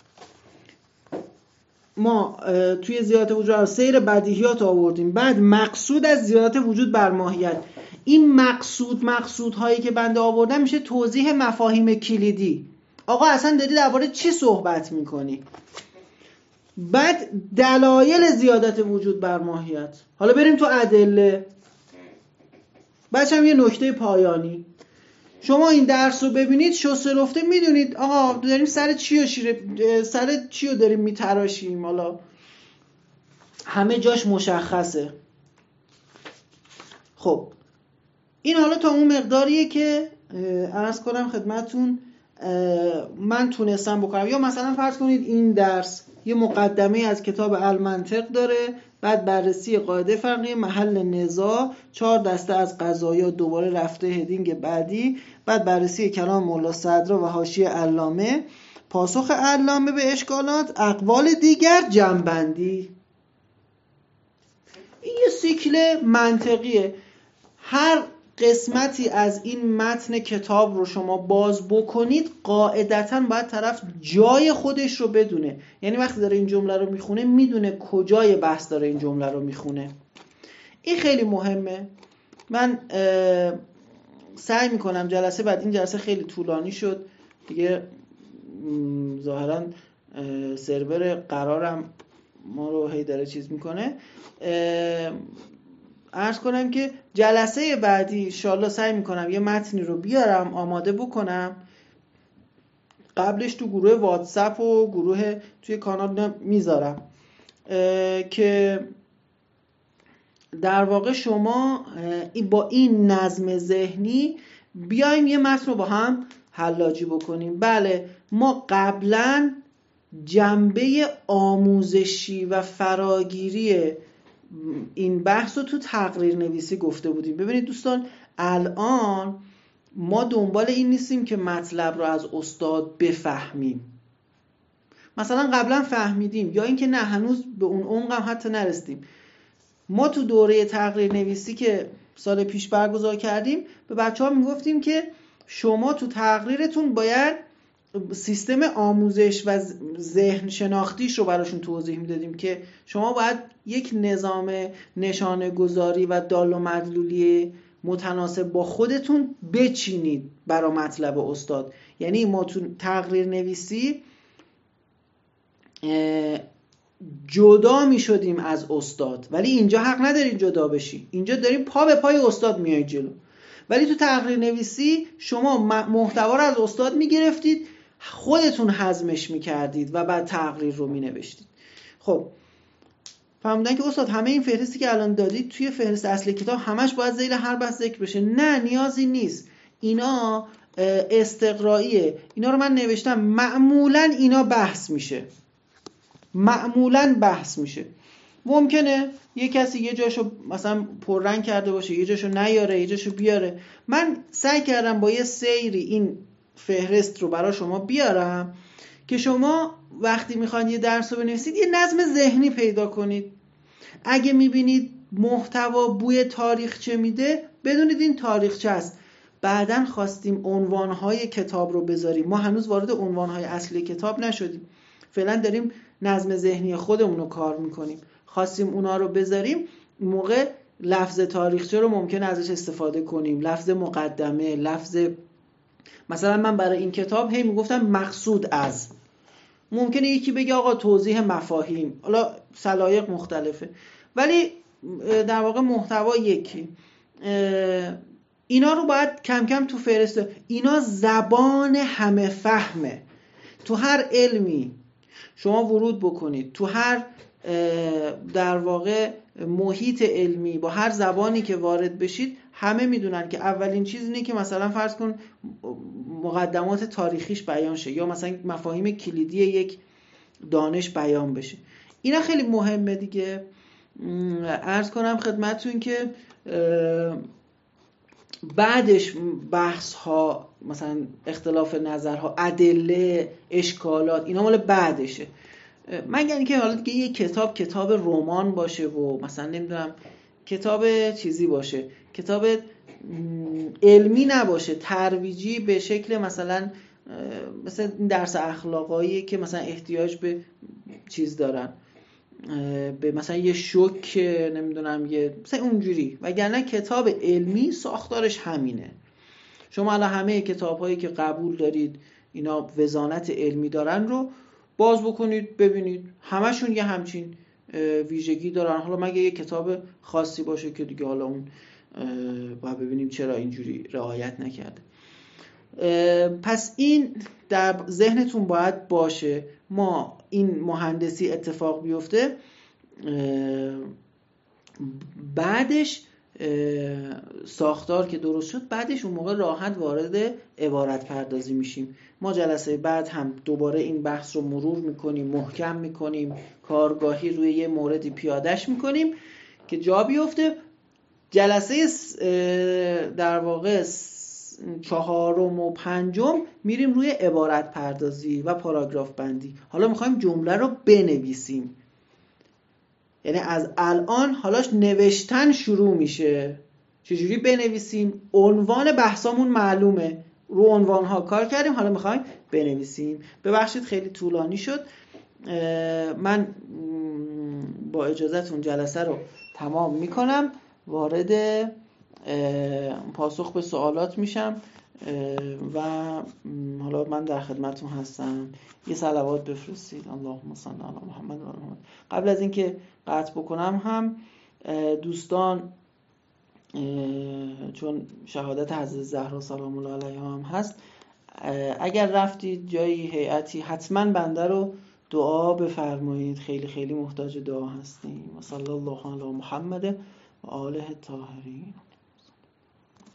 ما توی زیادت وجود سیر بدیهیات رو آوردیم، بعد مقصود از زیادت وجود بر ماهیت. این مقصود مقصود هایی که بنده آوردم میشه توضیح مفاهیم کلیدی. آقا اصلا داری درباره چی صحبت میکنی؟ بعد دلایل زیادت وجود بر ماهیت. حالا بریم تو ادله. بچه هم یه نکته پایانی، شما این درس رو ببینید شسته رفته میدونید آقا داریم سر چی رو شیره سر چی رو داریم میتراشیم. حالا همه جاش مشخصه. خب این حالا تا اون مقداریه که عرض کنم خدمتون من تونستم بکنم. یا مثلا فرض کنید این درس یه مقدمه از کتاب المنطق داره، بعد بررسی قاعده فرعی، محل نزاع، چهار دسته از قضایا، دوباره رفته هدینگ بعدی، بعد بررسی کلام مولا صدرا و حاشیه علامه، پاسخ علامه به اشکالات، اقوال دیگر، جمع‌بندی. این یه سیکل منطقیه. هر قسمتی از این متن کتاب رو شما باز بکنید قاعدتاً باید طرف جای خودش رو بدونه. یعنی وقتی داره این جمله رو میخونه میدونه کجای بحث داره این جمله رو میخونه. این خیلی مهمه. من سعی میکنم جلسه بعد، این جلسه خیلی طولانی شد دیگه، ظاهراً سرور قرارم ما رو هی داره چیز میکنه. عرض کنم که جلسه بعدی انشالله سعی میکنم یه متنی رو بیارم آماده بکنم، قبلش تو گروه واتساپ و گروه توی کانال میذارم که در واقع شما با این نظم ذهنی بیایم یه متن رو با هم حلاجی بکنیم. بله ما قبلا جنبه آموزشی و فراگیری این بحث رو تو تقریر نویسی گفته بودیم. ببینید دوستان الان ما دنبال این نیستیم که مطلب رو از استاد بفهمیم. مثلا قبلا فهمیدیم یا اینکه نه هنوز به اون عمق هم حتی نرسیدیم. ما تو دوره تقریر نویسی که سال پیش برگزار کردیم به بچه‌ها میگفتیم که شما تو تقریرتون باید سیستم آموزش و ذهن شناختیش رو براشون توضیح میدادیم که شما باید یک نظام نشانه گذاری و دال و مدلولی متناسب با خودتون بچینید برای مطلب استاد. یعنی ما تو تقریر نویسی جدا می شدیم از استاد، ولی اینجا حق ندارید جدا بشی، اینجا داریم پا به پای استاد میای جلو. ولی تو تقریر نویسی شما محتوا رو از استاد می گرفتید، خودتون هضمش می کردید و بعد تقریر رو می نوشتید. خب فهمیدن که استاد همه این فهرستی که الان دادید توی فهرست اصلی کتاب همش باید ذیل هر بحث ذکر بشه؟ نه، نیازی نیست. اینا استقرائیه، اینا رو من نوشتم، معمولا اینا بحث میشه، معمولا بحث میشه. ممکنه یه کسی یه جاشو مثلا پررنگ کرده باشه، یه جاشو نیاره، یه جاشو بیاره. من سعی کردم با یه سیری این فهرست رو برای شما بیارم که شما وقتی میخواید یه درس رو بنویسید یه نظم ذهنی پیدا کنید. اگه میبینید محتوا بوی تاریخچه میده، بدونید این تاریخچه است. بعدن خواستیم عنوانهای کتاب رو بذاریم، ما هنوز وارد عنوانهای اصلی کتاب نشدیم، فعلا داریم نظم ذهنی خودمون رو کار میکنیم. خواستیم اونا رو بذاریم، موقع لفظ تاریخچه رو ممکن ازش استفاده کنیم، لفظ مقدمه، لفظ مثلا من برای این کتاب هی میگفتم مقصود از، ممکنه یکی بگه آقا توضیح مفاهیم، حالا سلایق مختلفه ولی در واقع محتوا یکی. اینا رو باید کم کم تو فهرست، اینا زبان همه فهمه. تو هر علمی شما ورود بکنید، تو هر در واقع محیط علمی با هر زبانی که وارد بشید، همه میدونن که اولین چیز اینه که مثلا فرض کن مقدمات تاریخیش بیان شه یا مثلا مفاهیم کلیدی یک دانش بیان بشه. اینا خیلی مهمه دیگه. عرض کنم خدمتتون که بعدش بحث ها، مثلا اختلاف نظرها، ادله، اشکالات، اینا مال بعدشه. مگر اینکه حالا دیگه یه کتاب کتاب رمان باشه و مثلا نمیدونم کتاب چیزی باشه، کتاب علمی نباشه، ترویجی به شکل مثلا مثلا درس اخلاقایی که مثلا احتیاج به چیز دارن، به مثلا یه شوک نمیدونم یه مثلا اونجوری، وگرنه کتاب علمی ساختارش همینه. شما الان همه کتاب هایی که قبول دارید اینا وزانت علمی دارن رو باز بکنید ببینید، همشون یه همچین ویژگی دارن. حالا مگه یه کتاب خاصی باشه که دیگه حالا اون باید ببینیم چرا اینجوری رعایت نکرده. پس این در ذهنتون باید باشه. ما این مهندسی اتفاق بیفته، بعدش ساختار که درست شد، بعدش اون موقع راحت وارد عبارت پردازی میشیم. ما جلسه بعد هم دوباره این بحث رو مرور میکنیم، محکم میکنیم، کارگاهی روی یه موردی پیادهش میکنیم که جا بیفته. جلسه در واقع چهارم و پنجم میریم روی عبارت پردازی و پاراگراف بندی. حالا میخوایم جمله رو بنویسیم، یعنی از الان حالاش نوشتن شروع میشه. چجوری بنویسیم؟ عنوان بحثامون معلومه، رو عنوانها کار کردیم، حالا میخوایم بنویسیم. ببخشید خیلی طولانی شد. من با اجازهتون جلسه رو تمام میکنم، وارد پاسخ به سوالات میشم و حالا من در خدمتتون هستم. یه صلوات بفرستید. اللهم صل علی محمد و آل محمد. قبل از اینکه قطع بکنم هم دوستان، چون شهادت حضرت زهرا سلام الله علیها هم هست، اگر رفتید جایی هیئتی حتما بنده رو دعا بفرمایید، خیلی خیلی محتاج دعا هستیم. و صلی الله علی محمد و آله الطاهرین.